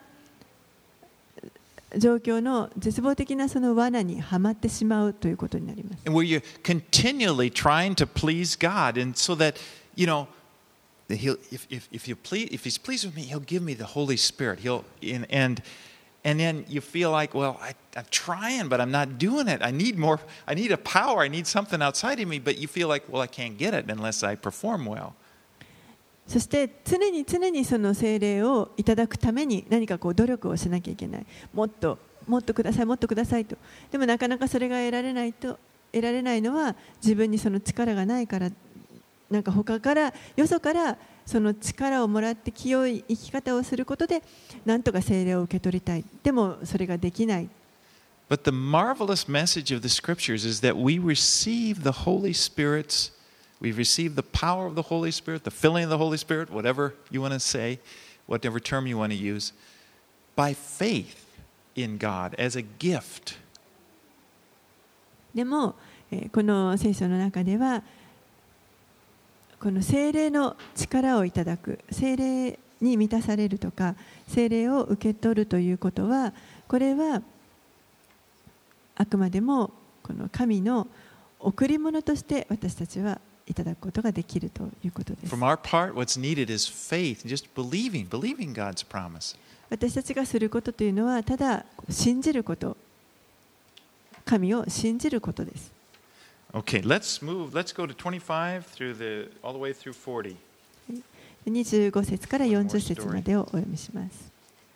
状況の絶望的なその罠にはまってしまうということになります。 And where you're continually trying to please God, and so that you know, he'll if if if you please if He's pleased with me, He'll give me the Holy Spirit. He'll and and and then you feel like, well, I, I'm trying, but I'm not doing it. I need more. I need a power. I need something outside of me. But you feel like, well, I can't get it unless I perform well. そして常に常にその聖霊をいただくために何かこう努力をしなきゃいけない。もっともっとください、もっとくださいと。でもなかなかそれが得られないと得られないのは自分にその力がないから、なんか他からよそからその力をもらって清い生き方をすることでなんとか聖霊を受け取りたい。でもそれができない。 But the marvelous message of the Scriptures is that we receive the Holy Spirit's We've received the power of the Holy Spirit, the filling of the Holy Spirit, whatever you want to say, whatever term you want to use, by faith in God as a gift. でも、えー、この聖書の中では、この聖霊の力をいただく、聖霊に満たされるとか、聖霊を受け取るということは、これはあくまでもこの神の贈り物として私たちはいただくことができるということです。 From our part, what's needed is faith, just believing, believing God's promise. 私たちがすることというのは、ただ信じること、神を信じることです。 Okay, let's move. Let's go to twenty-five through the all the way through forty. にじゅうご節からよんじゅう節までをお読みします。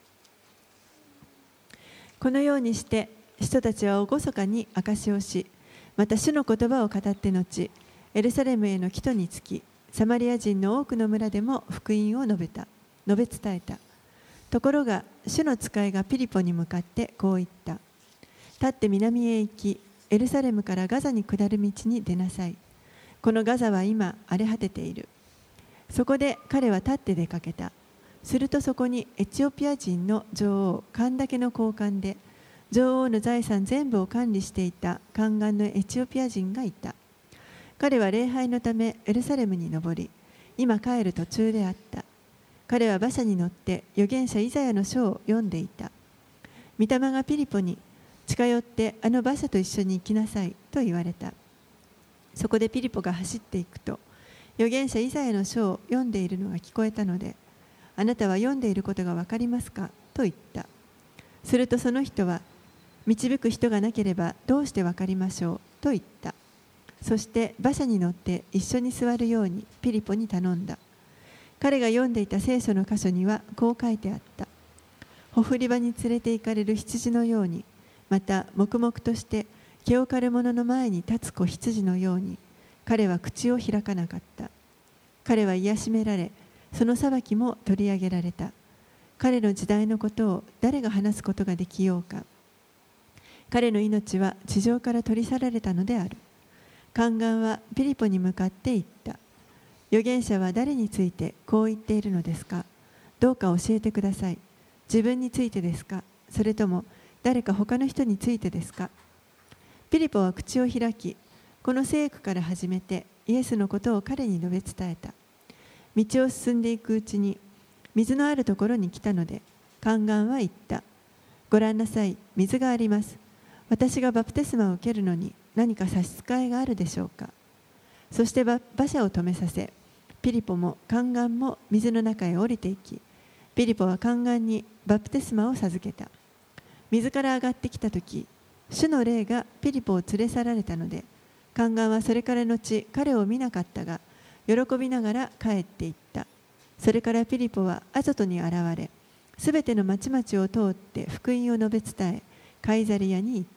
このようにして人たちは厳かに証しをし、また主の言葉を語って後、エルサレムへの帰途につき、サマリア人の多くの村でも福音を述べた、述べ伝えた。ところが、主の使いがピリポに向かってこう言った。立って南へ行き、エルサレムからガザに下る道に出なさい。このガザは今荒れ果てている。そこで彼は立って出かけた。するとそこにエチオピア人の女王カンダケの高官で、女王の財産全部を管理していた宦官のエチオピア人がいた。彼は礼拝のためエルサレムに登り、今帰る途中であった。彼は馬車に乗って預言者イザヤの書を読んでいた。御霊がピリポに、近寄ってあの馬車と一緒に行きなさいと言われた。そこでピリポが走っていくと、預言者イザヤの書を読んでいるのが聞こえたので、あなたは読んでいることがわかりますかと言った。するとその人は、導く人がなければどうしてわかりましょうと言った。そして馬車に乗って一緒に座るようにピリポに頼んだ。彼が読んでいた聖書の箇所にはこう書いてあった。ほふり場に連れて行かれる羊のように、また黙々として毛を刈る者の前に立つ子羊のように、彼は口を開かなかった。彼は癒しめられ、その裁きも取り上げられた。彼の時代のことを誰が話すことができようか。彼の命は地上から取り去られたのである。宦官はピリポに向かって言った。預言者は誰についてこう言っているのですか。どうか教えてください。自分についてですか、それとも誰か他の人についてですか。ピリポは口を開き、この聖句から始めてイエスのことを彼に述べ伝えた。道を進んでいくうちに水のあるところに来たので、宦官は言った。ご覧なさい、水があります。私がバプテスマを受けるのに何か差し支えがあるでしょうか。そして馬車を止めさせ、ピリポも宦官も水の中へ降りていき、ピリポは宦官にバプテスマを授けた。水から上がってきたとき、主の霊がピリポを連れ去られたので、宦官はそれからのち彼を見なかったが、喜びながら帰っていった。それからピリポはアゾトに現れ、すべての町々を通って福音を述べ伝え、カイザリアに行った。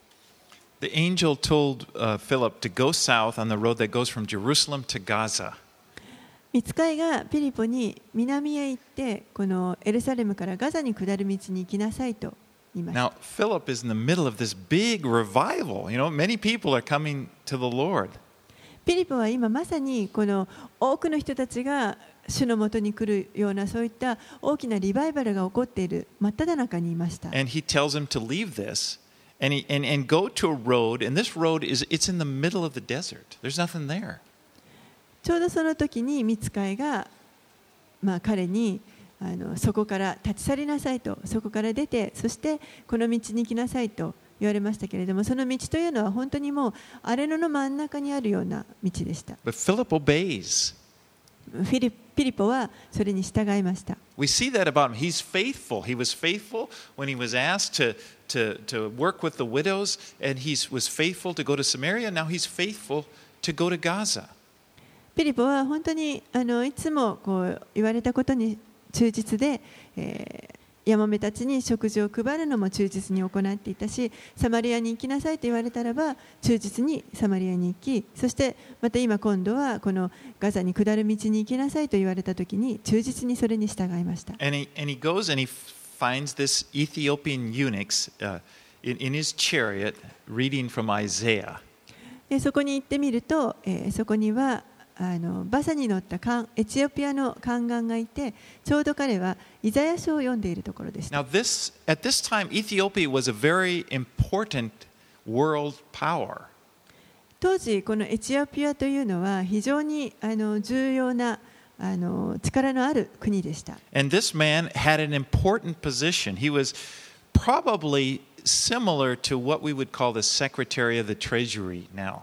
The angel told uh, Philip to go south on the road that goes from Jerusalem to Gaza. 御使いがピリポに南へ行って、このエルサレムからガザに下る道に行きなさいと言いました。 Now, Philip is in the middle of this big revival. You know, many people are coming to the Lord. ピリポは今まさにこの多くの人たちが主のもとに来るようなそういった大きなリバイバルが起こっている真っ只中にいました。 And he tells him to leave this and, he, and, and go to a road, and this road is it's in the middle of the desert. There's nothing there. ちょうどその時に御使いが、まあ、彼にあのそこから立ち去りなさいと、そこから出て、そしてこの道に行きなさいと言われましたけれども、その道というのは本当にもう荒れ野の真ん中にあるような道でした。 But Philip obeys. フィリピリポはそれに従いました。 We see that about him. He's faithful. He was faithful when he was asked to, to, to work with the widows, and he was faithful to go to Samaria. Now he's faithful to go to Gaza. ピリポは本当にあのいつもこう言われたことに忠実で、えー、ヤモメたちに食事を配るのも忠実に行っていたし、サマリアに行きなさいと言われたらば忠実にサマリアに行き、そしてまた今今度はこのガザに下る道に行きなさいと言われたときに忠実にそれに従いました。 And he, and he goes and he finds this Ethiopian eunuch uh, in, in his chariot reading from Isaiah. でそこに行ってみると、えー、そこにはあの馬車に乗ったエチオピアの宦官がいて、ちょうど彼はイザヤ書を読んでいるところでした。 Now this, at this time, Ethiopia was a very important world power. 当時このエチオピアというのは非常にあの重要なあの力のある国でした。 And this man had an important position. He was probably similar to what we would call the Secretary of the Treasury now.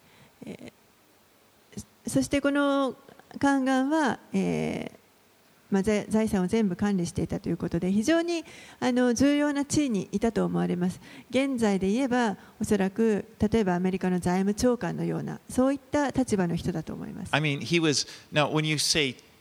そしてこの宦官は、えーまあ、財産を全部管理していたということで非常にあの重要な地位にいたと思われます。現在で言えばおそらく例えばアメリカの財務長官のようなそういった立場の人だと思います。 I mean, he was now when you say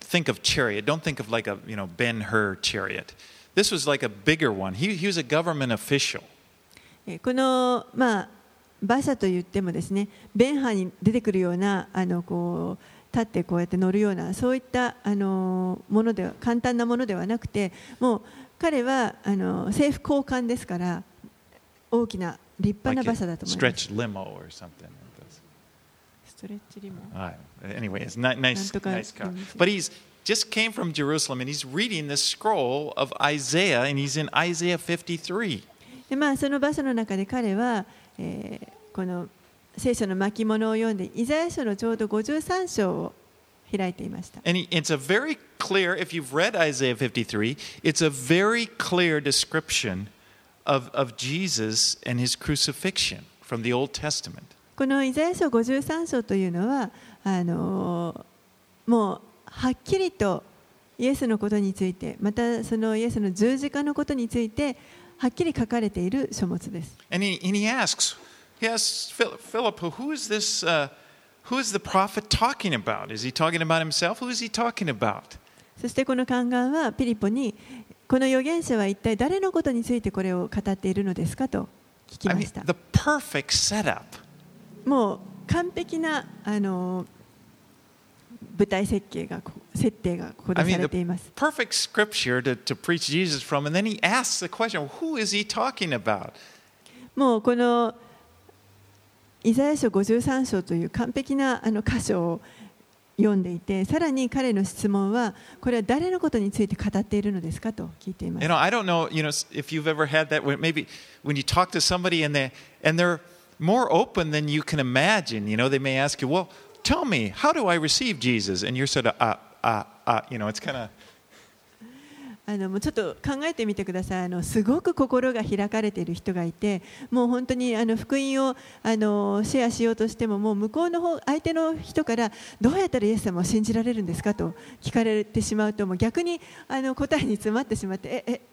think of chariot. Don't think of like a, you know, Ben-Hur chariot. This was like a bigger one. He, he was a government official. この、まあ、馬車といってもですね、ベンハに出てくるようなあのこう立ってこうやって乗るようなそういったあのものでは簡単なものではなくて、もう彼はあの政府高官ですから大きな立派な馬車だと思います。 Stretch limo or something. ストレッチリモ。 Uh, anyway, it's not nice, nice car. But he's just came from Jerusalem and he's reading this scroll of Isaiah and he's in Isaiah fifty-three. でまあその場所の中で彼は、えー、この聖書の巻物を読んでイザヤ書のちょうどごじゅうさん章を開いていました。 And he, it's a very clear, if you've read Isaiah fifty-three, it's a very clear description of, of Jesus and his crucifixion from the Old Testament. このイザヤ書ごじゅうさん章というのはあのもうはっきりとイエスのことについて、またそのイエスの十字架のことについてはっきり書かれている書物です。 And he, and he asks, he asks Philip, who is this, uh, who is the prophet talking about? Is he talking about himself? Who is he talking about? そしてこの宦官はピリポに、この預言者は一体誰のことについてこれを語っているのですかと聞きました。 I mean, the perfect setup. もう完璧なあの舞台設計が設定がここでされています。 I mean, the perfect scripture to, to preach Jesus from, and then he asks the question, who is he talking about? もうこのイザヤ書ごじゅうさん章という完璧なあの箇所を読んでいて、さらに彼の質問はこれは誰のことについて語っているのですかと聞いています。 You know, I don't know, you know, if you've ever had that, maybe when you talk to somebody and they and they're more open than you can imagine, you know, they may ask you, well, tell me, how do I receive Jesus? And you're sort of, uh, uh, uh, you know, it's kind of. あのもうちょっと考えてみてください。あのすごく心が開かれている人がいて、もう本当にあの福音をあのシェアしようとしても、もう向こうの方、相手の人からどうやったらイエス様を信じられるんですかと聞かれてしまうと、もう逆にあの答えに詰まってしまって、え、え、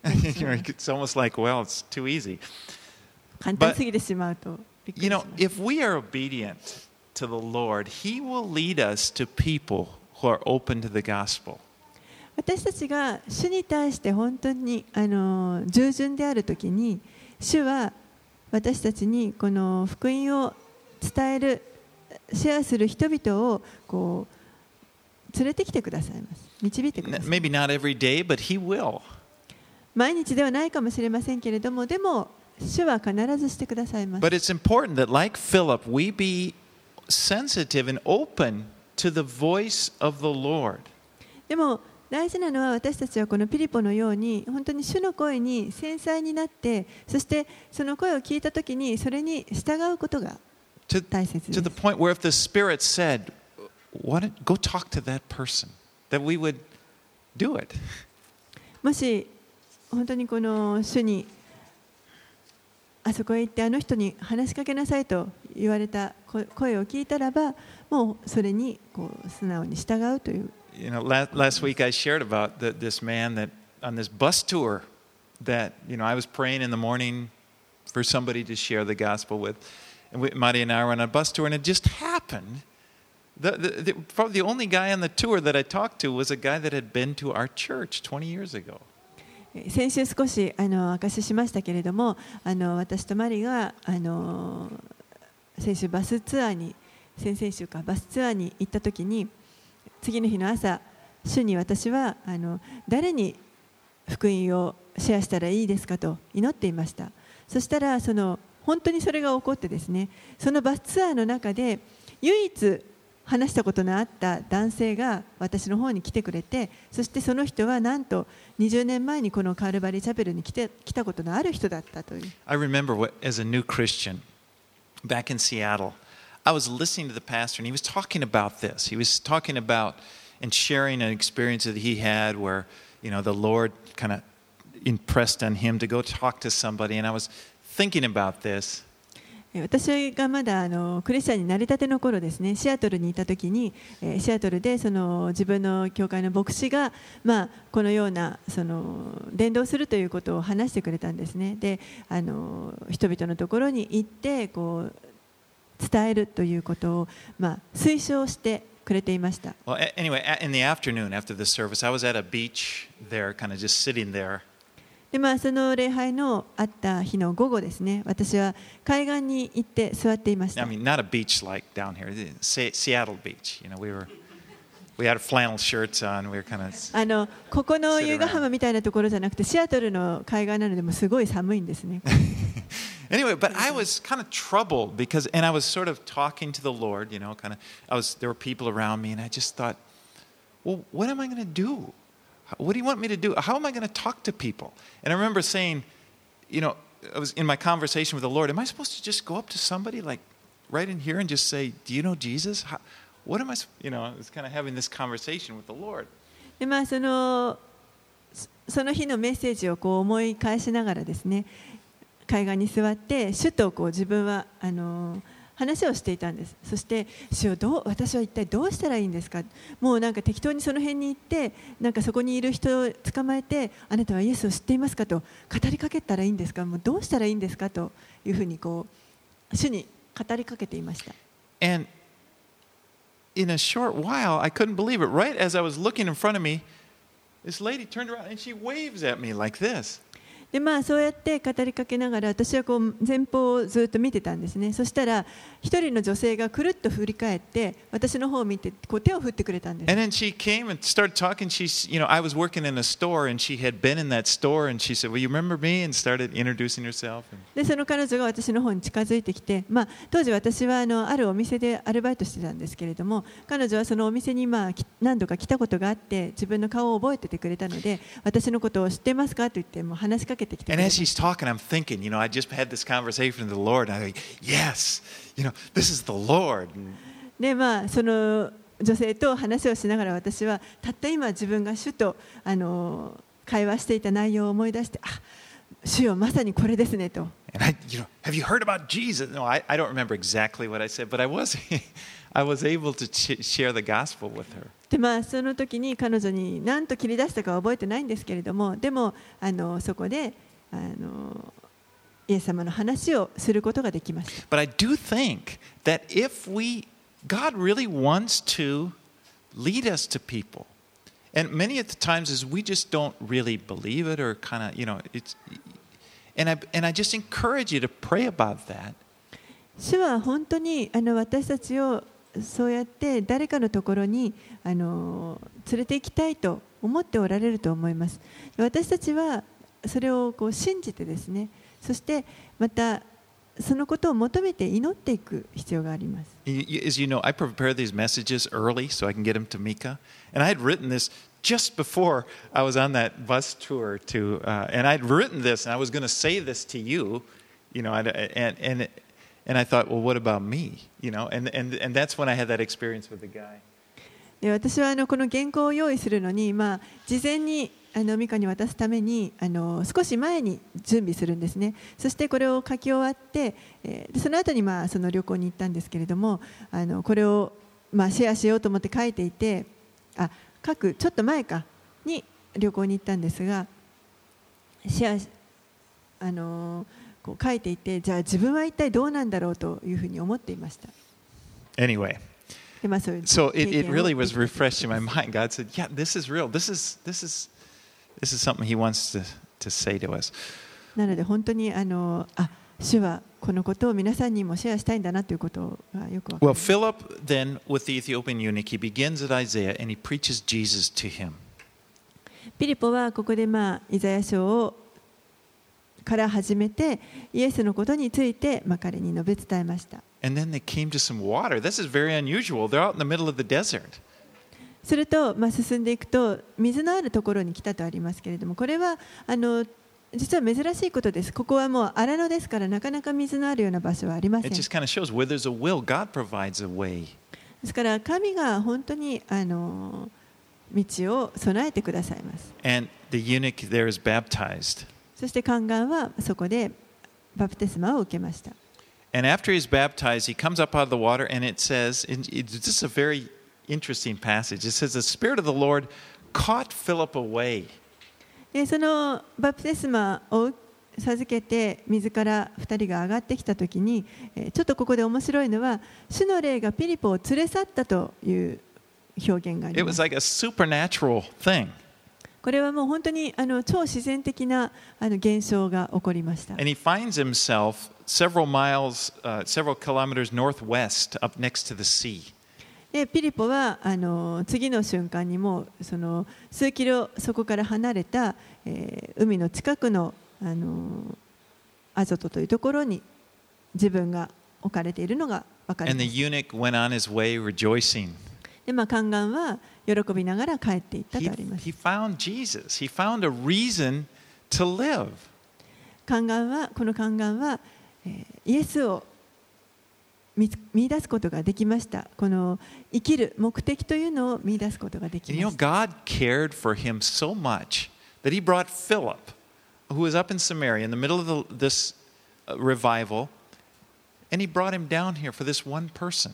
It's almost like, well, it's too easy. 簡単すぎてしまうとびっくりし You ま know, す。 if we are obedient to the Lord, He will lead us to people who are open to the gospel. 私たちが主に対して本当にあの従順であるときに、主は私たちにこの福音を伝える、シェアする人々をこう連れてきてくださいます。導いてください。 Maybe not every day, but He will. 毎日ではないかもしれませんけれども、でも主は必ずしてくださいます。 But it's important that, like Philip, we be sensitive and open to the voice of the Lord. でも大事なのは、私たちはこのピリポのように本当に主の声に繊細になって、そしてその声を聞いたときにそれに従うことが大切です。 To the point where if the Spirit said, Why don't, go talk to that person, that we would do it. もし本当にこの主にあそこへ行ってあの人に話しかけなさいと言われた声を聞いたらば、もうそれにこう素直に従うという。 You know, last, last week I shared about the, this man that on this bus tour that, you know, I was praying in the morning for somebody to share the gospel with. And we, Maria and I were on a bus tour, and it just happened. The, the, the, probably the only guy on the tour that I talked to was a guy that had been to our church twenty years ago. 先週少しあの証ししましたけれども、あの私とマリがあの先週バスツアーに先々週かバスツアーに行った時に、次の日の朝、主に私はあの誰に福音をシェアしたらいいですかと祈っていました。そしたらその本当にそれが起こってですね、そのバスツアーの中で唯一話したことのあった男性が私の方に来てくれて、そしてその人はなんとにじゅうねんまえにこのカールバリーチャペルに来て来たことのある人だったという。 I remember what, as a new Christian back in Seattle, I was listening to the pastor and he was talking about this. He was talking about and sharing an experience that he had where, you know, the Lord kind of impressed on him to go talk to somebody, and I was thinking about this. 私がまだあのクリスチャンになりたての頃ですね、シアトルにいた時に、えー、シアトルでその自分の教会の牧師が、まあ、このようなその伝道するということを話してくれたんですね。で、あの人々のところに行ってこう伝えるということを、まあ、推奨してくれていました。 Well, a- anyway, a- in the afternoon after the service, I was at a beach there, kind of just sitting there. でまあ、その礼拝のあった日の午後ですね、私は海岸に行って座っていまし I た。 mean, not a beach like down here, Se- Seattle Beach. You know, we were, we had flannel shirts on. We were kind of. あのここの由比浜みたいなところじゃなくて、シアトルの海岸なのでもすごい寒いんですね。 Anyway, but I was kind of troubled because, and I was sort of talking to the Lord, you know, kind of. I was there were people around me, and I just thought, well, what am I going to do? What do you want me to do? How am I going to talk to people? And I remember saying, you know, I was in my conversation with the Lord. Am I supposed to just go up to somebody like right in here and just say, "Do you know Jesus?" How, what am I? You know, I was kind of having this conversation with the Lord. でまあ、そのその日のメッセージをこう思い返しながらですね、海岸に座って主とこう自分はあの話をしていたんです。そして主よ、どう私は一体どうしたらいいんですか。もうなんか適当にその辺に行ってなんかそこにいる人を捕まえて、あなたはイエスを知っていますかと語りかけたらいいんですか。もうどうしたらいいんですかというふうにこう主に語りかけていました。 And in a short while, I couldn't believe it. Right as I was looking in front of me, this lady turned around and she waves at me like this. でまあ、そうやって語りかけながら私はこう前方をずっと見てたんですね。そしたら一人の女性がくるっと振り返って私の方を見てこう手を振ってくれたんです。 And then she came and started talking. She's, you know, I was working in a store and she had been in that store and she said, "Well, you remember me?" and started introducing herself. でその彼女が私の方に近づいてきて、まあ、当時私はあのあるお店でアルバイトしてたんですけれども、彼女はそのお店にまあき何度か来たことがあって自分の顔を覚えててくれたので、私のことを知ってますかと言ってもう話しかけてきてくれ And た。 as she's talking, I'm thinking, you know, I just had this conversation with the Lord. And I think, yes, you know, this is the Lord. でまあその女性と話をしながら私はたった今自分が主とあの会話していた内容を思い出して、あ、主よまさにこれですねと。 And I, you know, have you heard about Jesus? No, I, I don't remember exactly what I said, but I was, I was able to ch- share the gospel with her. でまあその時に彼女に何と切り出したかは覚えてないんですけれども、でもあのそこであのイエス様の話をすることができました。 But I do think that if we, God really wants to lead us to people. And many of the times is we just don't really believe it or kind of, you know, it's, and I, and I just encourage you to pray about that. 主は本当にあの私たちをそうやって誰かのところにあの連れて行きたいと思っておられると思います。私たちはそれをこう信じてですね、そしてまたそのことを求めて祈っていく必要があります。 As you know, I prepare these messages early so I can get them to Mika. And I had written this just before I was on that bus tour to, uh, and I'd written this and I was going to say this to you, you know, and, and, and, and I thought, well, what about me? You know, and, and, and that's when I had that experience with the guy. で私はあのこの原稿を用意するのに、まあ、事前にあのミカに渡すためにあの少し前に準備するんですね。そしてこれを書き終わって、えー、でその後にまあその旅行に行ったんですけれども、あのこれをまあシェアしようと思って書いていて、あ書くちょっと前かに旅行に行ったんですが、シェアあのこう書いていて、じゃあ自分は一体どうなんだろうというふうに思っていました。 Anyway. でまあそういう So it, it 経験を really was refreshed in my mind. God said, yeah, this is real. This is, this is, this is something He wants to, to say to us. なので本当にあのあ主はこのことを皆さんにもシェアしたいんだなということがよくわかり Well, ます。 Philip then, with the Ethiopian eunuch, he begins at Isaiah and he preaches Jesus to him. ピリポはここでまあイザヤ書をから始めてイエスのことについてまあ彼に述べ伝えました。 And then they came to some water. This is very unusual. They're out in the middle of the desert. するとまあ進んでいくと水のあるところに来たとありますけれども、これはあの実は珍しいことです。ここはもう荒野ですからなかなか水のあるような場所はありません。 It で just kind of shows where there's a will, God provides a way. すから神が本当にあの道を備えてくださいます。 And the eunuch there is baptized. そして宦官はそこでバプテスマを受けました。 And after he's baptized, he comes up out of the water, and it says, it, this is a very interesting passage. It says, the Spirit of the Lord caught Philip away. でそのバプテスマを授けて水からふたりが上がってきたときに、ちょっとここで面白いのは主の霊がピリポを連れ去ったという表現があ It りま was す。 like a supernatural thing. これはもう本当にあの超自然的なあの現象が起こりました。 And he finds himself several miles, uh, several kilometers northwest up next to the sea. でピリポはあの次の瞬間にもその数キロそこから離れた、えー海の近くの、あのアゾトというところに自分が置かれているのが分かり And ま the す。 eunuch went on his way rejoicing. で、まあ、宦官は喜びながら帰っていったと He, あります。 he found Jesus. He found a reason to live. 宦官はこの宦官は、えーイエスを見つ見出すことができました。この生きる目的というのを見出すことができ And you ま know, した。 God cared for him so much that he brought Philip, who was up in Samaria in the middle of the, this uh, revival, and he brought him down here for this one person.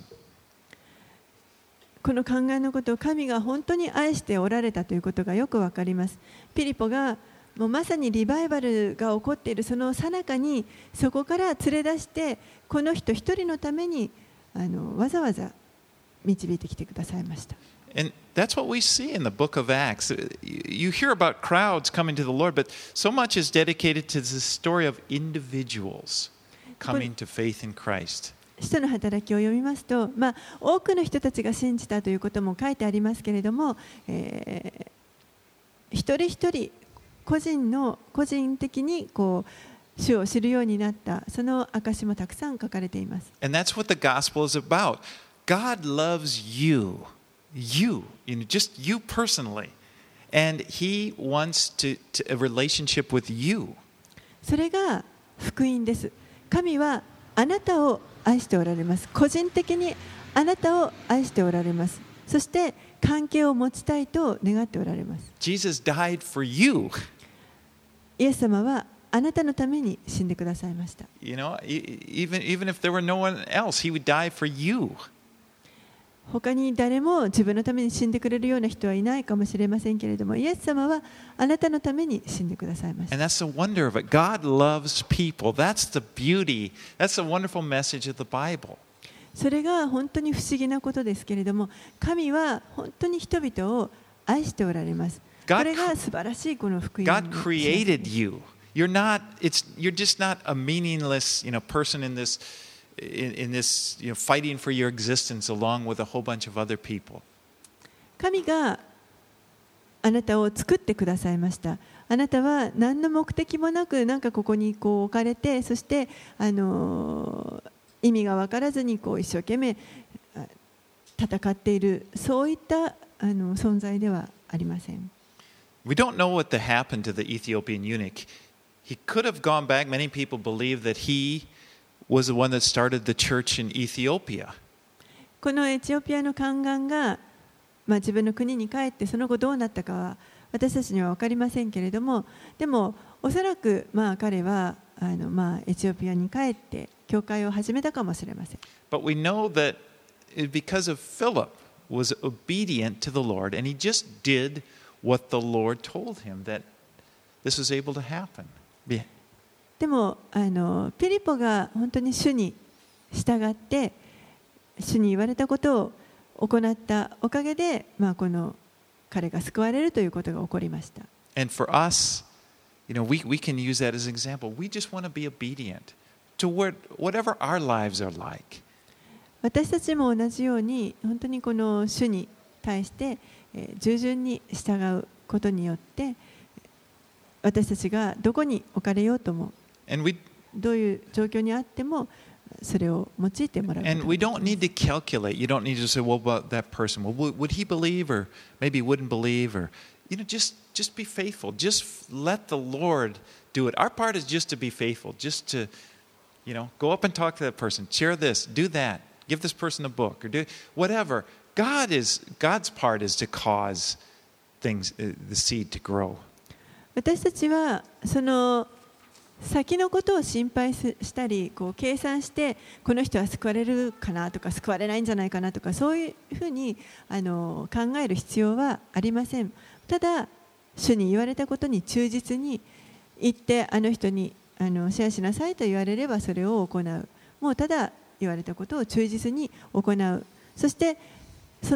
この宦官のことを神が本当に愛しておられたということがよくわかります。ピリポがもうまさにリバイバルが起こっているその最中にそこから連れ出してこの人一人のためにあのわざわざ導いてきてくださいました。 And that's what we see in the book of Acts. You hear about crowds coming to the Lord, but so much is dedicated to the story of individuals coming to faith in Christ. 使徒の働きを読みますと、まあ、多くの人たちが信じたということも書いてありますけれども、えー、一人一人個人の個人的にこう主を知るようになったその証もたくさん書かれています。 And that's what the gospel is about. God loves you, you, you know, just you personally. And he wants to, to a relationship with you. それが福音です。神はあなたを愛しておられます。個人的にあなたを愛しておられます。そして関係を持ちたいと願っておられます。 Jesus died for you. イエス様はあなたのために死んでくださいました。 You know, e- even, even if there were no one else, he would die for you. 他に誰も自分のために死んでくれるような人はいないかもしれませんけれども、イエス様はあなたのために死んでくださいました。 And that's the wonder of it. God loves people. That's the beauty. That's the wonderful message of the Bible. それが本当に不思議なことですけれども、神は本当に人々を愛しておられます。こ God, れが素晴らしいこの福音の God created you. You're not, it's, you're just not a meaningless, you know, person in this, in, in this, you know, fighting for your existence along with a whole bunch of other people. 神があなたを作ってくださいました。あなたは何の目的もなくなんかここにこう置かれて、そしてあの意味が分からずにこう一生懸命戦っている、そういったあの存在ではありません。 We don't know what happened to the Ethiopian eunuch. He could have gone back. Many people believe that he was the one that started the church in Ethiopia. このエチオピアの宦官が、まあ、自分の国に帰ってその後どうなったかは私たちには分かりませんけれども、でもおそらくまあ彼はあのまあエチオピアに帰って教会を始めたかもしれません。 But we know that because of Philip was obedient to the Lord, and he just did what the Lord told him, that this was able to happen. でもあのピリポが本当に主に従って主に言われたことを行ったおかげで、まあ、この彼が救われるということが起こりました。 And for us, you know, we, we can use that as an example. We just want to be obedient to what, whatever our lives are like. 私たちも同じように本当にこの主に対して、えー、従順に従うことによって私たちがどこに置かれようとも And we, どういう状況にあってもそれを用いてもらうことがで and き we ます。 don't need to calculate. You don't need to say, well, about that person. Well, would, would he believe, or maybe he wouldn't believe, or, you know, just, just be faithful. Just let the Lord do it. Our part is just to be faithful, just to, you know, go up and talk to that person, share this, do that, give this person a book, or do whatever. God is, God's part is to cause things, uh, the seed to grow. 私たちはその先のことを心配したりこう計算してこの人は救われるかなとか救われないんじゃないかなとかそういうふうにあの考える必要はありません。ただ主に言われたことに忠実に行ってあの人にあのシェアしなさいと言われればそれを行う。もうただ言われたことを忠実に行う。そしてその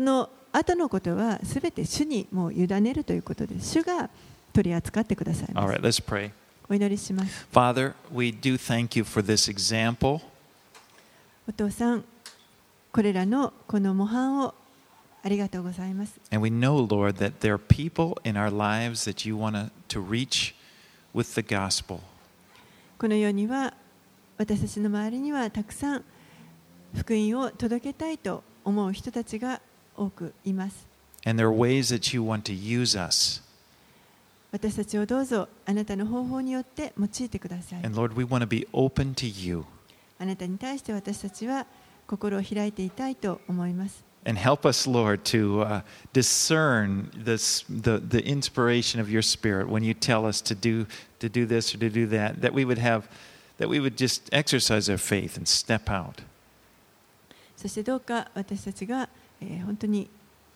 後のことはすべて主にもう委ねるということです。主が取り扱ってください All ま right, す。 let's pray. お祈りします。 Father, we do thank you for this example. お父さん、これらのこの模範をありがとうございます。 And we know, Lord, that there are people in our lives that you want to reach with the gospel. この世には私たちの周りにはたくさん福音を届けたいと思う人たちが多くいます。 And there are ways that you want to use us. 私たちをどうぞあなたの方法によって用いてください。 And Lord, we want to be open to you. あなたに対して私たちは心を開いていたいと思います。 And help us, Lord, to uh, discern this, the, the inspiration of your Spirit when you tell us to do, to do this or to do that, that we would have, that we would just exercise our faith and step out. そしてどうか私たちが、えー、本当に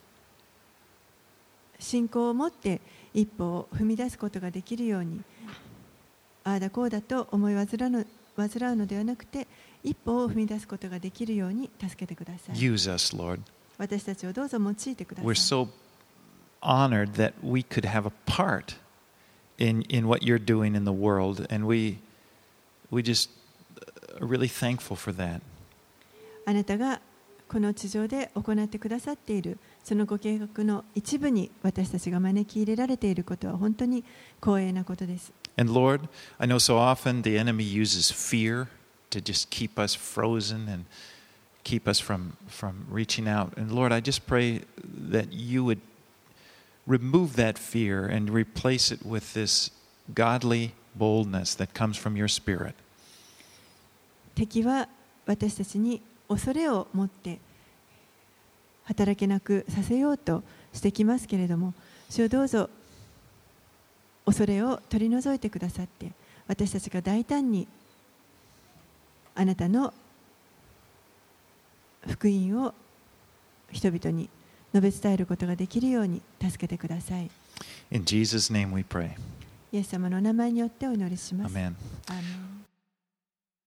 信仰を持って一歩を踏み出すことができるように、ああだこうだと思い煩うの、煩うのではなくて、一歩を踏み出すことができるように助けてください。 Use us, Lord. 私たちをどうぞ用いてください。 We're so honored that we could have a part in, in what you're doing in the world, and we, we just are really thankful for that. あなたがこの地上で行ってくださっているそのご計画の一部に私たちが招き入れられていることは本当に光栄なことです。 And Lord, I know so often the enemy uses fear to just keep us frozen and keep us from, from reaching out. And Lord, I just pray that you would remove that fear and replace it with this godly boldness that comes from your Spirit. 敵は私たちに恐れを持って働けなくさせようとしてきますけれども、主をどうぞ恐れを取り除いてくださって、私たちが大胆にあなたの福音を人々に述べ伝えることができるように助けてください。 In Jesus' name we pray. イエス様の名前によってお祈りします。 Amen. アーメン。